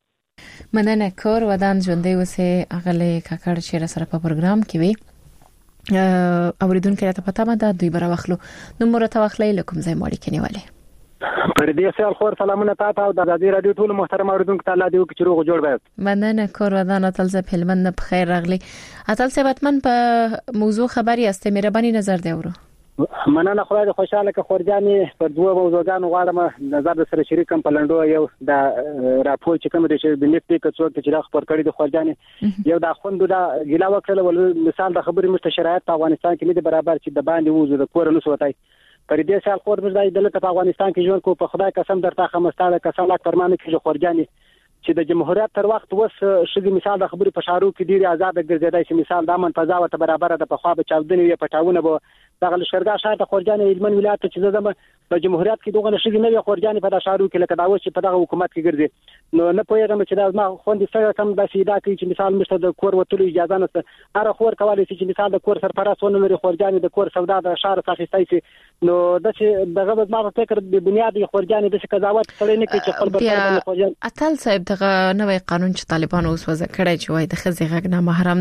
شي مننه کور ودان ژوندې وسه اغله کاکړ چې سره په پروګرام کې وي اوریدونکو ته پته ما ده دوی بر واخلو نو مرته واخلې لکم زې ماړي کې نیولې پر دې سال خور سلامونه تاسو او د ازادي رادیو ټول محترم اوریدونکو ته الله دې وکړي چې روغ جوړ وي مننه کور ودان اتل زه فلمن په خیر راغلی اتل ثبتمن په موضوع خبري است مهرباني نظر دی ورو مننه خدای دې خوشاله که خورجانې په دوه موضوعګانو غواړم نظر سره شریکم په لندو یو د راپور چې کوم د چې د نفت کې څوک چې راخ پر کړی د خورجانې یو د خوندو د ګلا وکړه ول مثال د خبرې مستشرات په افغانستان کې نه برابر چې د باندې وځو د کور نو سوتای پر دې سال خور مزای دلته په افغانستان کې ژوند کو په خدای قسم درته خمسطاړه قسم لا فرمانه کې خورجانې چې د جمهوریت تر وخت وس شګي مثال د خبرې په شارو کې ډیره آزاد ګرځیدای چې مثال د امن فضا ته برابر ده په خوا به چاودنې وي پټاونه به دغه لشکرګاه شاته خورجانې علمن ولایت چې زما په جمهوریت کې دغه شګي نه وي خورجانې په شارو کې لکه دا و چې په دغه حکومت کې ګرځي نو نه پوهیږم چې دا ما خوندې سره کم د سیدا کې چې مثال مشته د کور وتلو اجازه نشته هر خور کولای شي چې مثال د کور سرپرست ونه لري خورجانې د کور سودا د شهر څخه شي نو د چې دغه ما فکر د بنیادی خورجانې د قضاوت سره نه کوي چې خپل برابر خورجانې اتل صاحب دغه نوې قانون چې طالبان اوس وضع کړی چې وای د خزي غږ نه محرم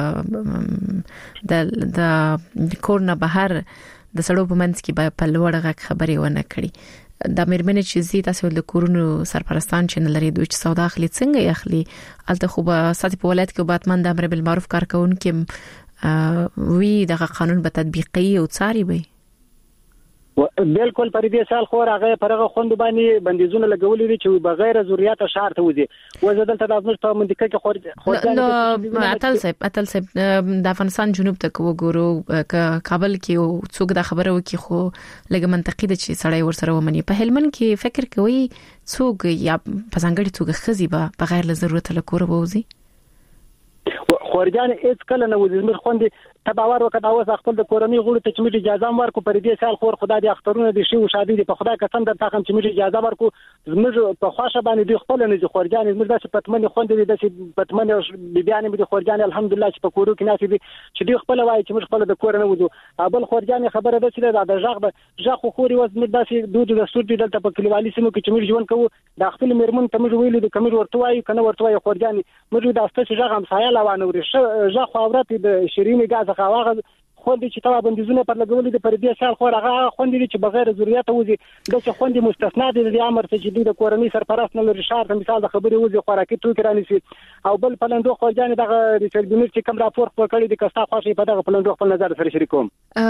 د د د کور نه بهر د سړو په منځ کې په لوړ غږ خبرې ونه کړي د مېرمنې چې زی تاسو د کورونو سرپرستان چې نه لري دوی چې سودا اخلي څنګه اخلي الته خو به ساتي په ولایت کې باتمن د امر بالمعروف کارکون کې وی دغه قانون به تطبیقي او څاري وي بالکل پر دې سال خو راغې پرغه خوند باندې بندیزونه لګولې دي چې بغیر ضرورت شرط وځي وزدلته د افغانستان په منطقه کې خور نو اتل صاحب اتل صاحب د افغانستان جنوب ته وګورو کابل کې او څوک د خبرو کې خو لګ منطقي د چې سړی ورسره ومني په هلمند کې فکر کوي څوک یا په ځانګړي توګه خزي به بغیر له ضرورت له کور ووزي خورجان هیڅ کله نه وځي زموږ خوندې تباور وکړ او خپل د کورنۍ غړو ته چې موږ اجازه ورکو پر دې سال خور خدای دې اخترونه دي شي او شادي دي په خدای قسم درته کوم چې موږ اجازه ورکو زموږ په خواشه باندې دوی خپل نه دي خورجان زموږ داسې پټمنې خوندې دي داسې پټمنې بیبيانې مې دي خورجان الحمدلله چې په کورو کې ناسي دي چې دوی خپل وایي چې موږ خپل د کور نه وځو بل خورجان خبره ده چې د ژغ به ژغ خو خوري وز موږ داسې دود د سټوډي دلته په کلیوالي سیمو کې چې موږ ژوند کوو د خپل میرمن ته موږ ویلو د کمر ورته وایي کنه ورته وایي خورجان موږ د استه ژغ هم سایه لوانه وري ژغ خو اورت د شیرینی غاز خواغه خوندې چې توا بندیزونه پر لګولې د پر دې سال خو هغه خوندې چې بغیر ضرورت وځي د څه خوندې مستثنا دي د امر چې د کورنۍ سرپرست نه لري شار مثال د خبرې وځي خوراکي توکي رانیسي او بل پلندو خورجان دغه ریسرچ بنر چې کوم راپور کړی د کستا خوشي په دغه پلندو خپل نظر سره شریکوم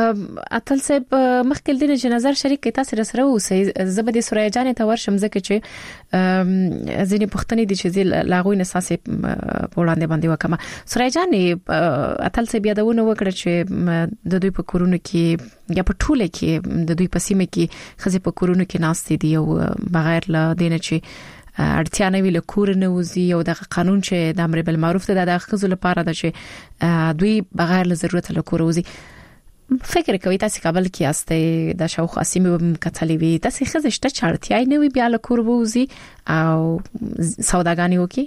اتل صاحب مخکې دې چې نظر شریک تاسو سره اوسئ زبدي سورای جان ته ورشم زکه چې ځینې پښتنې دي چې لاغوي نساسي پولاندې باندې وکما سورای جان اتل صاحب یادونه وکړه چې د دوی په کورونو کې یا په ټوله کې د دوی په سیمه کې خزي په کورونو کې ناستې دي او بغیر له دینه چې اړتیا نه ویل کور نه وزي او د قانون چې د امر بالمعروف ته د خزو لپاره د چې دوی بغیر له ضرورت له کور وزي فکر کوي تاسو کابل کې استه د شاو خاصمه کتلې وي تاسو خزشته چارتي نه وي بیا له کور وزي او سوداګانی وکي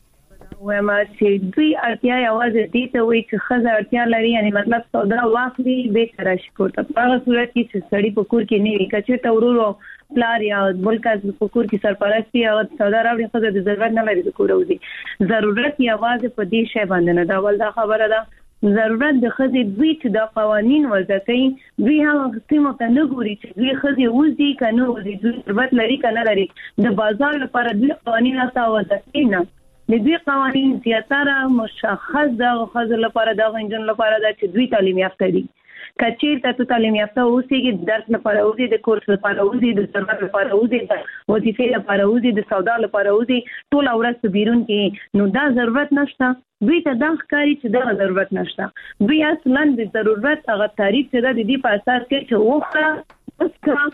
وما چې دوی اړتیا یوازې دي ته وي چې خزه اړتیا لري یعنی مطلب سودا واخلي به تر شي کوته په هغه صورت کې چې سړی په کور کې نه وي کچې ته ورورو پلار یا بلکې په کور کې سرپرستی او سودا راوړي خزه د ضرورت نه لري د کور وځي ضرورت یوازې په دې شی باندې نه دا ول دا خبره ده ضرورت د خزه دوی چې د قوانين وضع کوي دوی هغه سیمه ته نه ګوري چې دوی خزه وځي کنه وځي دوی ضرورت لري کنه لري د بازار لپاره دوی قوانين تاسو وځي نه د دې قوانين زیاتره مشخص د خزر لپاره د غنجن لپاره د چې دوی تعلیم یافته دي کچیر ته تعلیم یافته اوسې کې درس لپاره اوسې د کورس لپاره اوسې د ضرورت لپاره اوسې د وظیفې لپاره اوسې د سودا لپاره اوسې ټول ورځ بیرون کې نو دا ضرورت نشته دوی ته د ښکاری چې د ضرورت نشته دوی اصلا د ضرورت هغه تعریف چې د دې په اساس کې چې وخت اسکا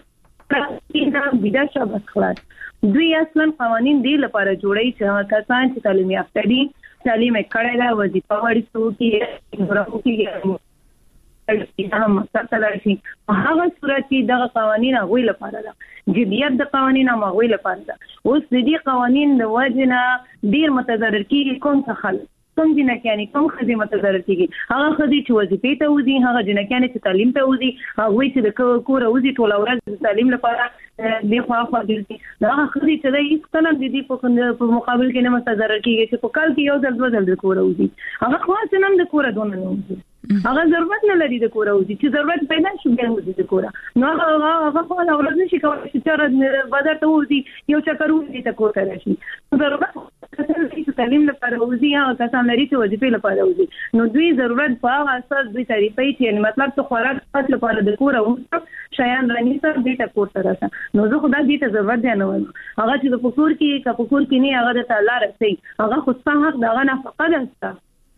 کله بيدا شابه خلاص دوی اصلا قوانين دی لپاره جوړی چې کسان چې تعلیم یافته دي تعلیم کړی دا وظیفه وړي څو کې ورو کې هم مثلا شي هغه صورت کې د قوانين هغه لپاره ده جديت د قوانين هغه لپاره ده اوس د دې قوانين د وجنه ډیر متضرر کیږي کوم څه خلک کوم جنکیانی کوم خدمت متضرر کیږي هغه خدي چې وظیفې ته وځي هغه جنکیانی چې تعلیم ته وځي هغه چې د کور وځي ټول ورځ تعلیم لپاره دی خو خو دي هغه خدي چې د هیڅ کلم د دې په مقابل کې نه متضرر کیږي چې په کال کې یو ځل دوه ځل د کور وځي هغه خو څنګه د کور دونه نه وځي هغه ضرورت نه لري د کور وځي چې ضرورت پیدا شي بیا وځي د کور نو هغه هغه خو نه ورځ نشي کولای چې تر بازار ته وځي یو چکر وځي ته کور ته راشي ضرورت کسان چې تعلیم لپاره وځي هغه کسان لري چې وظیفې لپاره وځي نو دوی ضرورت په هغه اساس دوی تعریفي چې مطلب څه خوراک پات لپاره د کور او شیان رانی سره دې ته کور ته راځي نو زه خدای دې ته ضرورت دی نه وایم هغه چې د فکر کې کا فکر کې نه هغه د تعالی رسي هغه خو څه حق دغه نه فقط است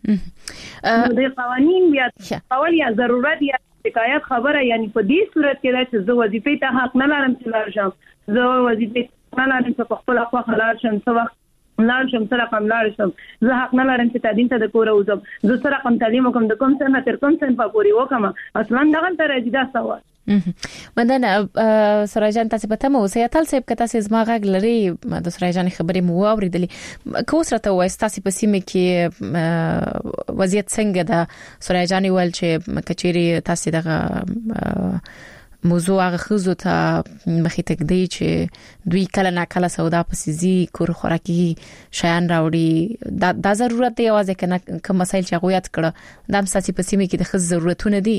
نو د قوانين بیا اول یا ضرورت یا شکایت خبره یعنی په دې صورت کې چې زه وظیفې ته حق نه لرم چې لار شم زه وظیفې نه لرم چې په خپل خپل خلار شم څه وخت لاړ شم سره کوم لاړ شم زه حق نه لرم چې تعلیم ته د کور وځم زه سره کوم تعلیم کوم د کوم څه تر کوم څه په پوري وکم اصلا دغه تر اجازه سوال مندنه سراجان تاسو په تمه اوسئ تل صاحب کته سیس ما غږ لري د سراجان خبرې مو اوریدلې کوسرته وای تاسو په سیمه کې وضعیت څنګه ده سراجان ول چې کچيري تاسو دغه موضوع هغه خزو ته مخې ته دی چې دوی کله نه کله سودا پسې زی کور خوراکي شیان راوړي دا, دا ضرورت دی اوازه کنه کوم مسایل چې غویات کړه د امساسي په سیمه کې د خز ضرورتونه دي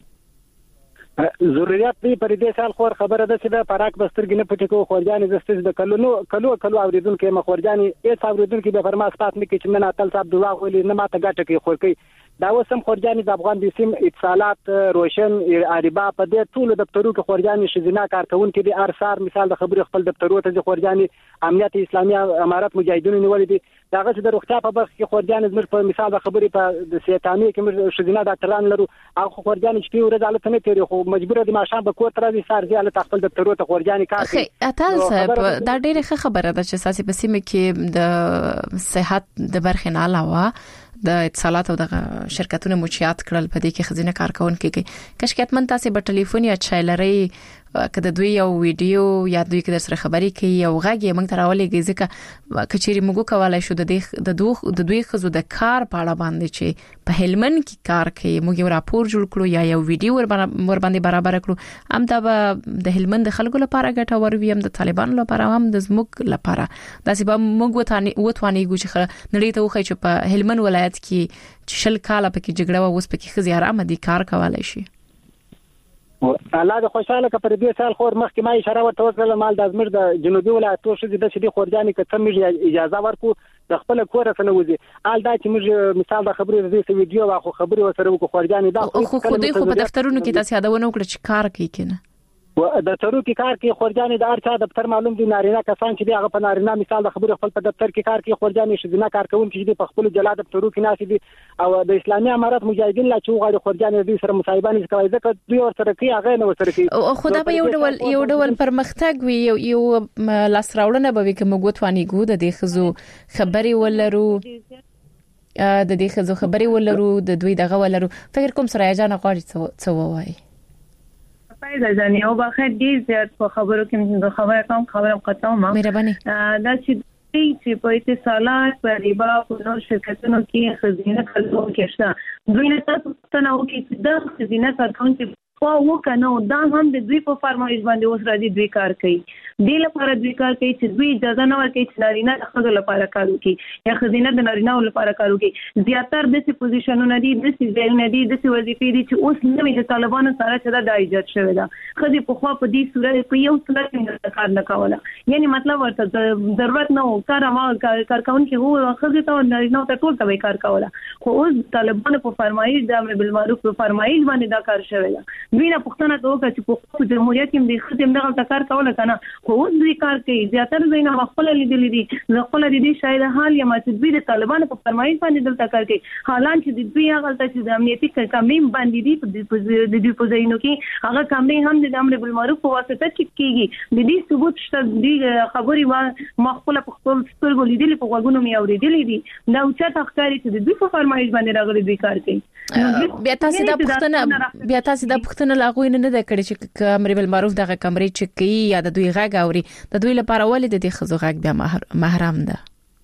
ضرورت دی پر دې سال خور خبره ده چې د پراک بسترګ نه پټ کو خورجانې زستې د کلو کلو کلو اوریدونکو ما خورجانې ایس اوریدونکو به فرما سپات نه کې چې نه تل صاحب دوا غوړي نه ماته ګټه کې خور کوي دا وسم خورجانې د افغان د سیم اتصالات روشن اربا په دې ټول دفترو کې خورجانې شزینا کارکونکو دي ارسار مثال د خبري خپل دفترو ته خورجانې امنیت اسلامي امارات مجاهدینو نیولې دي داغه چې د روغتیا په برخه کې خورجانې زموږ په مثال د خبري په سیتامي کې موږ شزینا ډاکټران لرو او خورجانې چې ورځ حالت نه تیری خو مجبور دي ماشام په کوټ راځي سار دي حالت خپل دفترو ته خورجانې کار کوي اتل صاحب دا ډېره ښه خبره ده چې ساسي په سیمه کې د صحت د برخې نه علاوه د اتصالات او د شرکتونو مچیات کړل په دې کې خزینه کارکونکو کې کشکات من تاسو په ټلیفون یا چایلري کده دوی یو ویډیو یا دوی کده سره خبري کوي یو غږی موږ تراولې ځکه کچېری موږ کولای شو د د دوه د دوی خزو د کار په اړه باندې چې په هلمند کې کار کوي موږ یو راپور جوړ کړو یا یو ویډیو ور باندې برابر کړو هم دا د هلمند خلکو لپاره ګټور وي هم د طالبانو لپاره هم د زموږ لپاره داسې به موږ وتانی وتوانی ګوچ نړۍ ته وخی چې په هلمند ولایت کې شل کاله پکې جګړه و اوس پکې خزي آرام دي کار کولای شي الله د خوشاله کپر دې سال خور مخکې ما اشاره ورته وکړه مال د ازمیر د جنوبي ولایتو شې د شدي خورجاني کته مې اجازه ورکو د خپل کور سره وځي آل دا چې موږ مثال د خبرې د ویډیو واخو خبرې وسره وکړو خورجاني دا خو خو دوی خو په دفترونو کې تاسو یادونه وکړه چې کار کوي کنه و د ترو کې کار کې خورجاني د ارچا دفتر معلوم دي نارینه کسان چې هغه په نارینه مثال د خبرې خپل په دفتر کې کار کوي خورجاني شذنا کار کوونکي چې په خپل جلا دفترو کې ناسي دي او د اسلامي امارات مجاهدین لا چې غواړي خورجاني د سره مصاحبانه کوي ځکه دوی ورسره کوي هغه نه ورسره کوي او خدا به یو ډول یو ډول پرمختګ وي یو لاسراوړنه به وي کوم غوتوانی ګو د دې خزو خبري ولرو د دې خزو خبري ولرو د دوی دغه ولرو فکر کوم سره اجازه غواړي څه وایي فایده ځنی او بخیر ډیر زیات په خبرو کې د خبره کوم خبره قطعه ما مهرباني دا چې چې په اتصالات په ریبا په نور شرکتونو کې خزینه کلو کې شته دوی نه تاسو ته نو کې د خزینه کارکونکو خو وکنه دا هم د دوی په فرمایش باندې اوس راځي دوی کار کوي د لپاره دوی کار کوي چې دوی اجازه نه ورکوي چې نارینه د خزو لپاره کار وکړي یا خزینه د نارینه لپاره کار وکړي زیاتره د څه پوزیشنونه دي د څه ځایونه دي د څه وظیفې دي چې اوس نوې د طالبانو سره چې دا ایجاد شوی دا خزي په خوا په دې صورت په یو صورت کې کار نه کوله یعنی مطلب ورته ضرورت نه و کار ما کارکونکي وو خزي ته نارینه ته ټول ته کار کوله خو اوس طالبانو په فرمایش د امر بالمعروف په فرمایش باندې دا کار شوی دا دوی نه پښتنه کوي چې په جمهوریت کې د خدمت دغه کار کوله کنه خو اوس دوی کار کوي زیاتره زینه خپل لیدلې دي خپل دي شاید حال یا چې دوی د طالبانو په فرمایش باندې دلته کار کوي حالان چې د دوی هغه چې د امنیتي کمې باندې دي د دوی په ځینو کې هغه کمې هم د امر بالمعروف په واسطه کې کیږي د دې ثبوت شته د خبري وا مخفله په خپل سترګو لیدلې په غوګونو مې اورېدلې دي دا او چې تخکاری چې د دوی په فرمایش باندې راغلي دوی کار کوي بیا تاسو دا پښتنه بیا تاسو دا پښتنه لاغوي نه ده کړی چې امر بالمعروف دغه کمرې چې کوي یا د دوی غږ اوري د دوی لپاره ولې د دې خزو غږ بیا محرم ده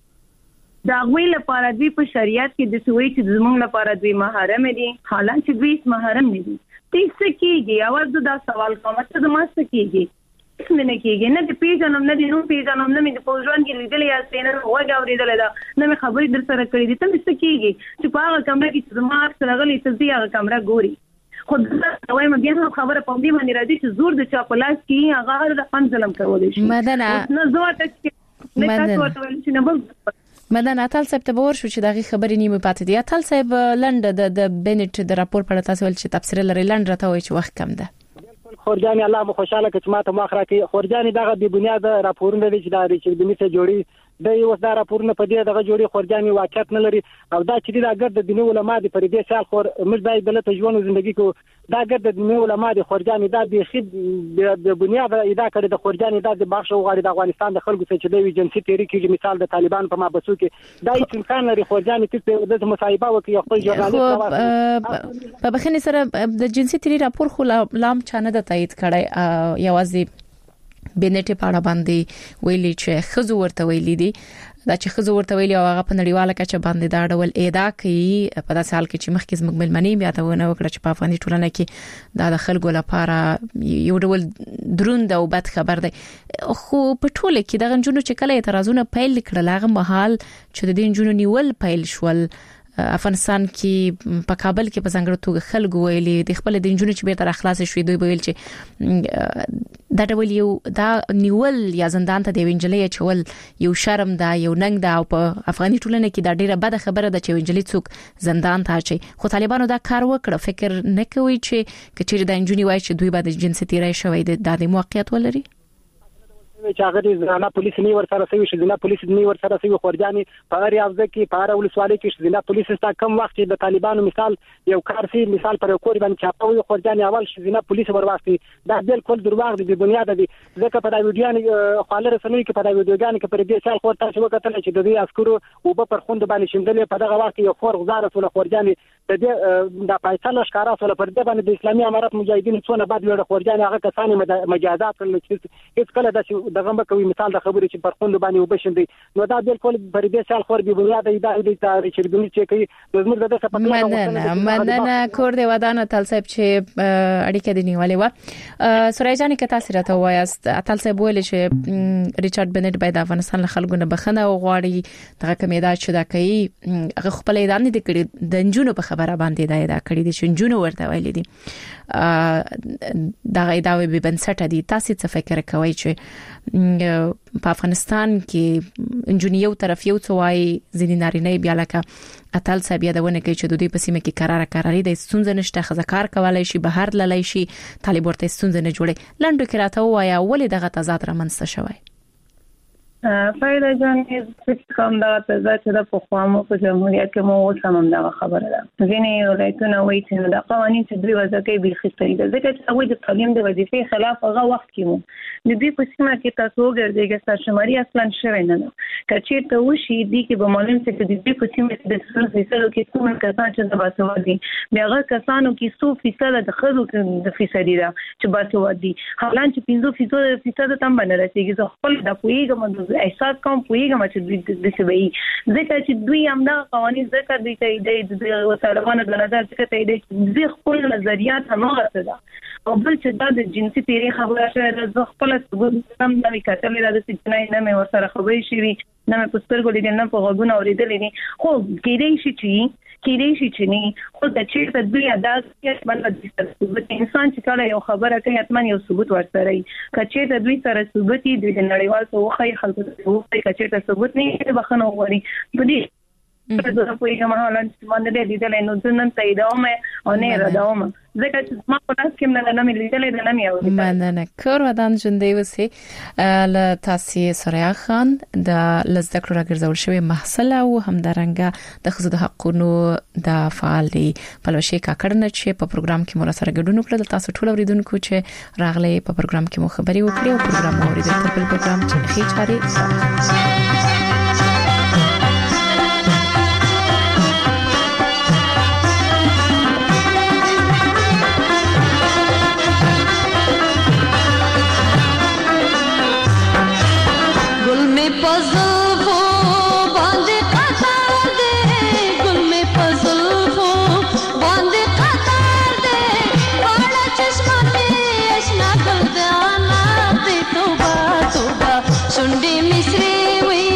دا غوي لپاره دوی په شریعت کې د سوي چې زمونږ لپاره دوی محرم دي حالانکه دوی محرم نه دي تاسو کېږي اواز دا سوال کوم چې د ماست کېږي څه نه کېږي نه د پیژنم نه د نو پیژنم نه مې د پوجوان کې لیدل یا سینه وګ اورېدل دا نه مې خبرې در سره کړې دي ته څه کېږي چې په هغه کمره کې چې ما سره غلي ته دی هغه کمره ګوري خو دا وایم بیا هم خبره په دې باندې راځي چې زور د چا په لاس کې هغه هر فن ظلم کولای شي مدنه نه زوات چې نه تاسو ورته ول چې نه بل مدنه اتل صاحب ته باور شو چې دغه خبرې نیمه پاتې دي اتل صاحب لنډ د د بنټ د راپور په اړه تاسو ول چې تفسیر لري لنډ راته وایي چې وخت کم ده خورجاني الله مو خوشاله کچ ماته مخ راکې خورجاني دغه د بنیاد راپورونه دي چې د چې د میته جوړي د یو ځای راپورونه په دې دغه جوړي خورجاني واقعیت نه لري او دا چې د اگر د دیني علما دي پر دې سال خور موږ دای دلته ژوند ژوندۍ کو دا اگر د دیني علما دي خورجاني دا د خید د بنیاد ادا کړی د خورجاني دا د بخښ او غاړي د افغانستان د خلکو څخه د جنسي تحریک کې مثال د طالبان په مابسو کې دا هیڅ امکان لري خورجاني چې د مصاحبه وکړي خپل ژورنالیست په بخښنې سره د جنسي تحریک راپور خو لام چانه د تایید کړی یوازې بنټ په اړه باندې ویلي چې خزو ورته ویلي دي دا چې خزو ورته ویلي او هغه په نړیواله کچه باندې دا ډول ادا کوي په داسې حال کې چې مخکې زموږ ملمنې بیا ته ونه وکړه چې په افغاني ټولنه کې دا د خلکو لپاره یو ډول دروند او بد خبر دی خو په ټوله کې د غنجونو چې کله اعتراضونه پیل کړل هغه مهال چې د دې جنونو نیول پیل شول افغانستان کې په کابل کې په څنګه توګه خلکو ویلي د خپل د جنونو چې به تر اخلاص شوي دوی ویل چې دا ډول یو دا نیول یا زندان ته دی وینجلې چول یو شرم دا یو ننګ دا او په افغاني ټولنه کې دا ډیره بده خبره ده چې وینجلې څوک زندان ته اچي خو طالبانو دا کار وکړ فکر نه کوي چې کچېر د انجونی وای چې دوی بعد جنسي تیرای شوی د د موقعیت ولري چې هغه د زنانه پولیس نه ورسره سوي شذنا پولیس نه ورسره سوي خورجاني په اړ یافزه کې په اړ ولسوالۍ کې شذنا پولیس ستا کم وخت د طالبانو مثال یو کارسي مثال پر کور باندې چاپوي خورجاني اول شذنا پولیس ورواستي دا بالکل درواغ دي بنیاد دي ځکه په دا ویډیو خاله رسنوي کې په دا ویډیوګان کې پر دې سال خور تاسو وکړل چې د دې عسکرو او په پرخوند باندې شیندلې په دغه وخت یو خور غزاره سول خورجاني د دې د پایتال ښکارا سول پر دې باندې د اسلامي امارات مجاهدین څونه بعد ویډیو خورجاني هغه کسان مجازات کړل چې هیڅ کله د دغه مکوي مثال د خبرې چې پرخوند باندې وبشندي نو دا بالکل پر دې سال خور به بنیاد ای دا د تاریخ چرګونی چې کوي د زموږ د څه پکې مننه مننه کور دی ودانه تل صاحب چې اړیکه دی نیولې و سورای جان کې تاسو راته وایاست تل صاحب ویل چې ریچارډ بنټ باید افغانستان له خلکو نه بخنه وغواړي دغه کمیدا چې دا کوي هغه خپل اعلان دي کړی د انجونو په خبره باندې دا دا کړی دي چې انجونو ورته ویل دي دا غیداوی به بنسټ دي تاسو څه فکر کوئ چې په افغانستان کې انجونیو طرف یو څوای ځینې نارینه بیا لکه اتل صاحب یادونه کوي چې د دوی په سیمه کې قرار قراري د ستونزې نشته خزکار کولای شي بهر للی شي طالب ورته ستونزې نه جوړي لنډو کې راته وایا ولې دغه تضاد رامنځته شوی فایده جان هیڅ کوم دا تضاد چې د پخوامو په جمهوریت کې مو سمم دا خبره ده ځینې ولایتونه وایي چې دا قوانين چې دوی وضع کوي بل خستري ده ځکه چې هغه د تعلیم د وظیفې خلاف هغه وخت کې مو د دې په سیمه کې تاسو ګرځېږئ چې شماري اصلا شوی نه ده کچې ته وشي دي کې به معلوم چې د دې په سیمه کې د څو فیصدو کې کوم کسان چې د باسوادي بیا هغه کسانو کې څو فیصد د خزو د فیصدي ده چې باسوادي حالان چې پنځه فیصد تم باندې رسیدي زه خپل د پویګم احساس کوم پویګم چې د سبي ځکه چې دوی هم دا قوانين ځکه دوی ته د طالبانو د نظر څخه ته د خپل نظریات هم غوښته ده او بل چې دا د جنسي پیری خبره شوه د خپل ثبوت هم د کتلې د سچنای نه مې ورسره خبرې شوي نه مې پستر ګولې نه په غوونه اوریدلې دي خو کېدې شي چې کېدې شي چې نه خو د چې په دوی ادا کې باندې ثبوت انسان چې کله یو خبره کوي اتمن یو ثبوت ورسره وي کچې ته دوی سره ثبوت دي د نړیوال توخی خلکو ته وایي کچې ته ثبوت نه بخنه وغوري په دې زه په یوه مهال چې باندې دې دلې نو ځنن ته ایدومه او نه راځوم ځکه چې ما په تاسو کې نه نه مې لیدلې نه مې اورېدل مننه کور ودان ژوندې وسی ل تاسو سوریا خان د لزدکړو راګرځول شوی محصل او همدارنګه د خزو د حقونو د فعالي پلوشي کاکړنه چې په پروګرام کې مور سره ګډون وکړل تاسو ټول اوریدونکو چې راغلي په پروګرام کې مو خبري وکړي او پروګرام اوریدل تر بل پروګرام چې هیڅ چاري puzzle ho bande qatar de gul mein puzzle ho bande qatar de bada chashma mein ashna kal dana te toba toba sunde misri hui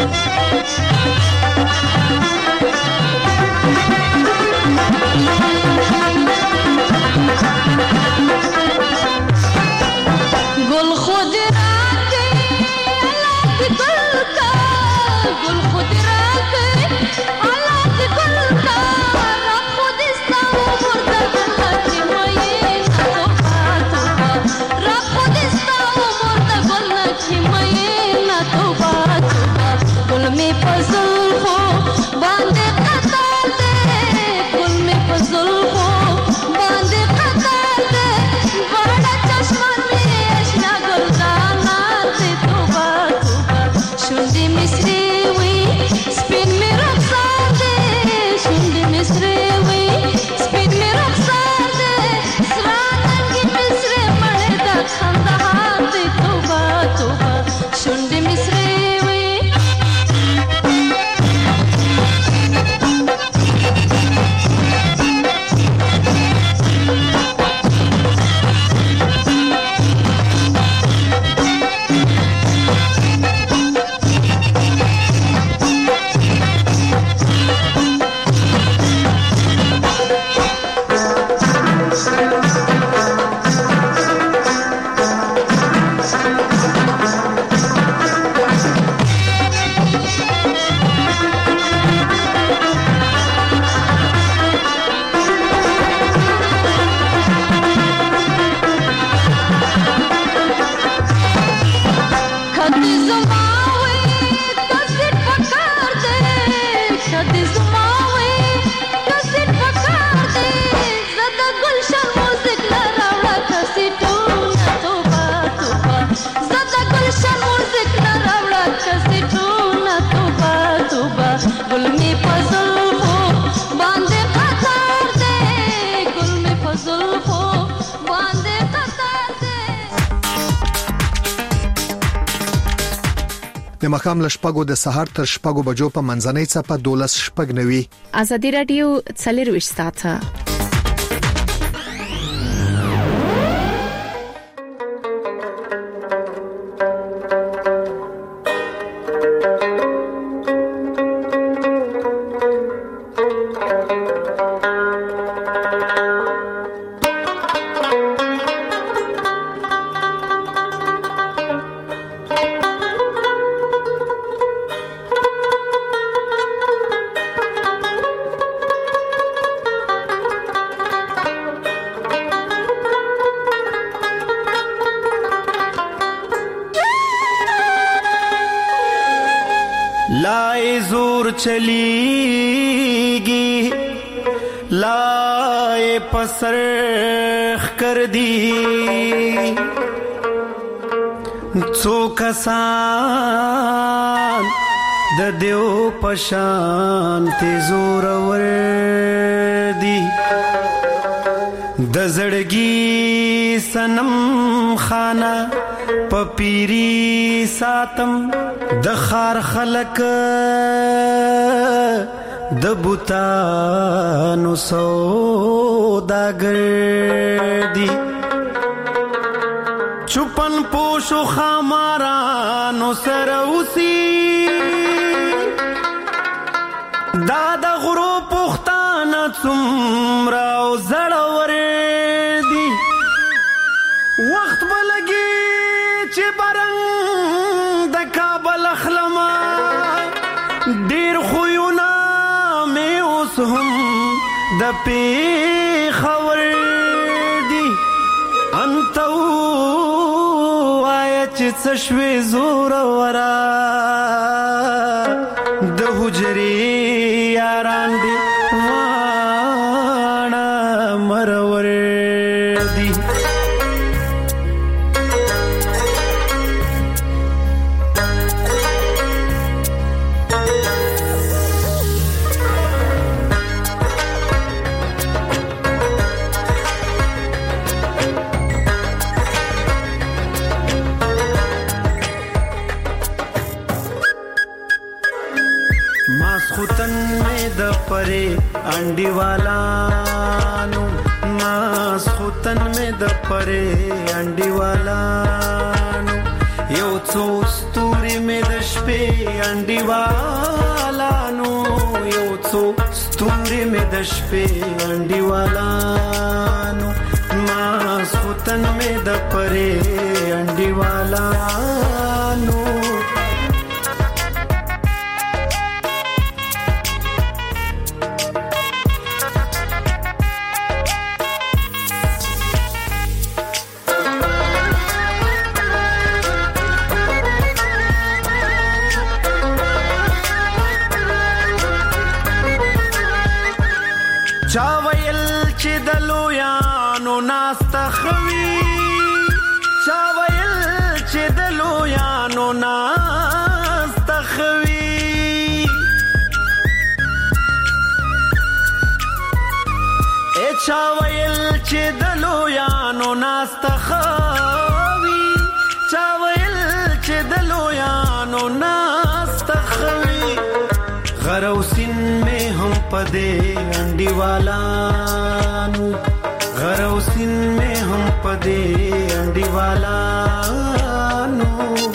د مخام لشپګو د سهار تر شپګو بجو په منځنۍ څپه دولس شپګ نوي. ازادي رادیو څلور ساعته लाए जोर चलीगी लाए पसरख कर दी څو کسان د دیو پشان ته زور ور دی د زړګي سنم خانه پپیری ساتم د خار خلق د بوتانو سوداګر دی چپن پوشو خامارانو سره اوسي دا د غرو پختانه څومره او زړور دی وخت بلګي چې برنګ د کابل اخلما ډیر خوونه مې اوس هم د پیښور دی انتو چې څشوي زور ورا د حجري یاران دي وانا مرور دي परे अंडी वालानु नास खुतन में द परे अंडी वालानु यो څو ستوري में د شپې انډیوالانو یو څو ستوري مې د شپې انډیوالانو ماسختن مې د پرې انډیوالانو چا ویل چې د لویانو ناستخوي چا ویل چې د لویانو ناستخوي ا چا ویل چې د لویانو ناستخوي چا ویل چې د لویانو ناستخوي غروسین میں ہم پدے انڈیوالانو غروسین میں ہم پدے انڈیوالانو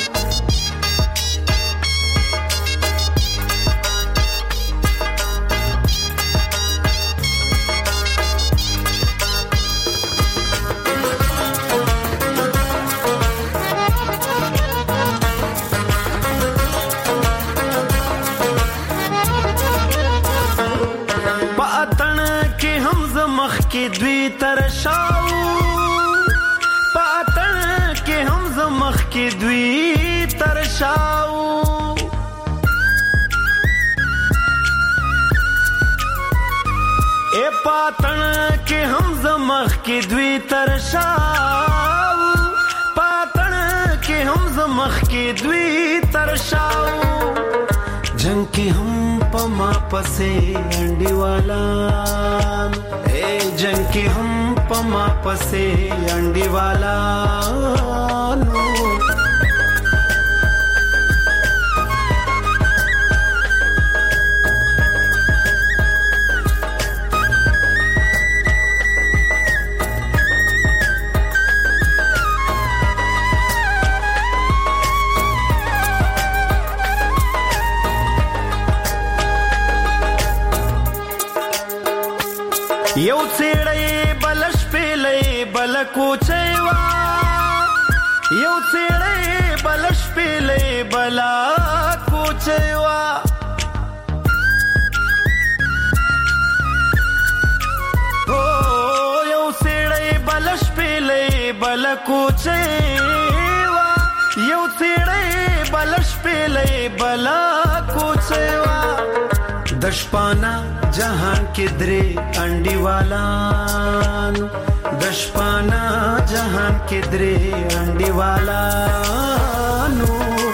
کې دوی ترشاو پاتن کې هم زمخ کې دوی ترشاو اے پاتن کې هم زمخ کې دوی ترشاو پاتن کې هم زمخ کې دوی ترشاو جنگ کې هم پما پسې انډیوالان جنگ کی ہم پما پسے انڈیوالانو یو څېړې بلش پېلې بل کوچېوا یو څېړې بلش پېلې بل کوچېوا او یو څېړې بلش پېلې بل کوچېوا یو څېړې بلش پېلې بل کوچېوا دشپانا جہان کے درے انڈیوالان دشپانا جہان کے درے انڈیوالانو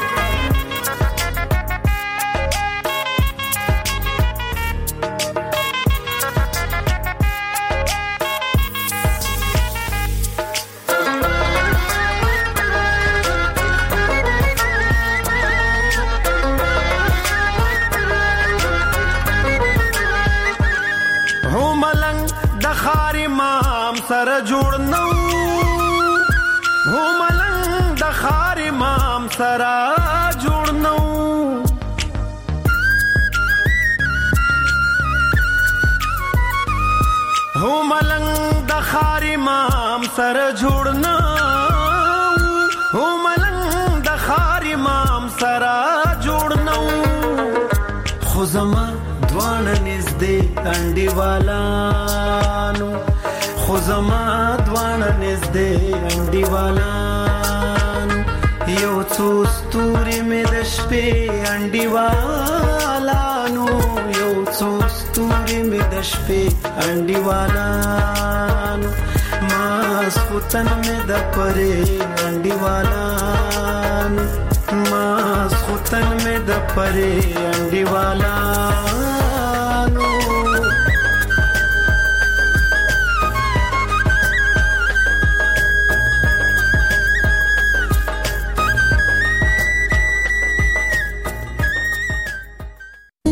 سر جوړ نو هو ملنګ د خار امام سره جوړ نو هو ملنګ د خار امام سره جوړ نو هو ملنګ د خار امام سره جوړ نو خو زما دوانه نږدې انډیوالانو خو زما دوانه نږدې انډیوالان یو څو ستوري مې د شپې انډیوالانو یو څو ستوري مې د شپې انډیوالانو ماسختن مې د پرې انډیوالانو ماسختن مې د پرې انډیوالانو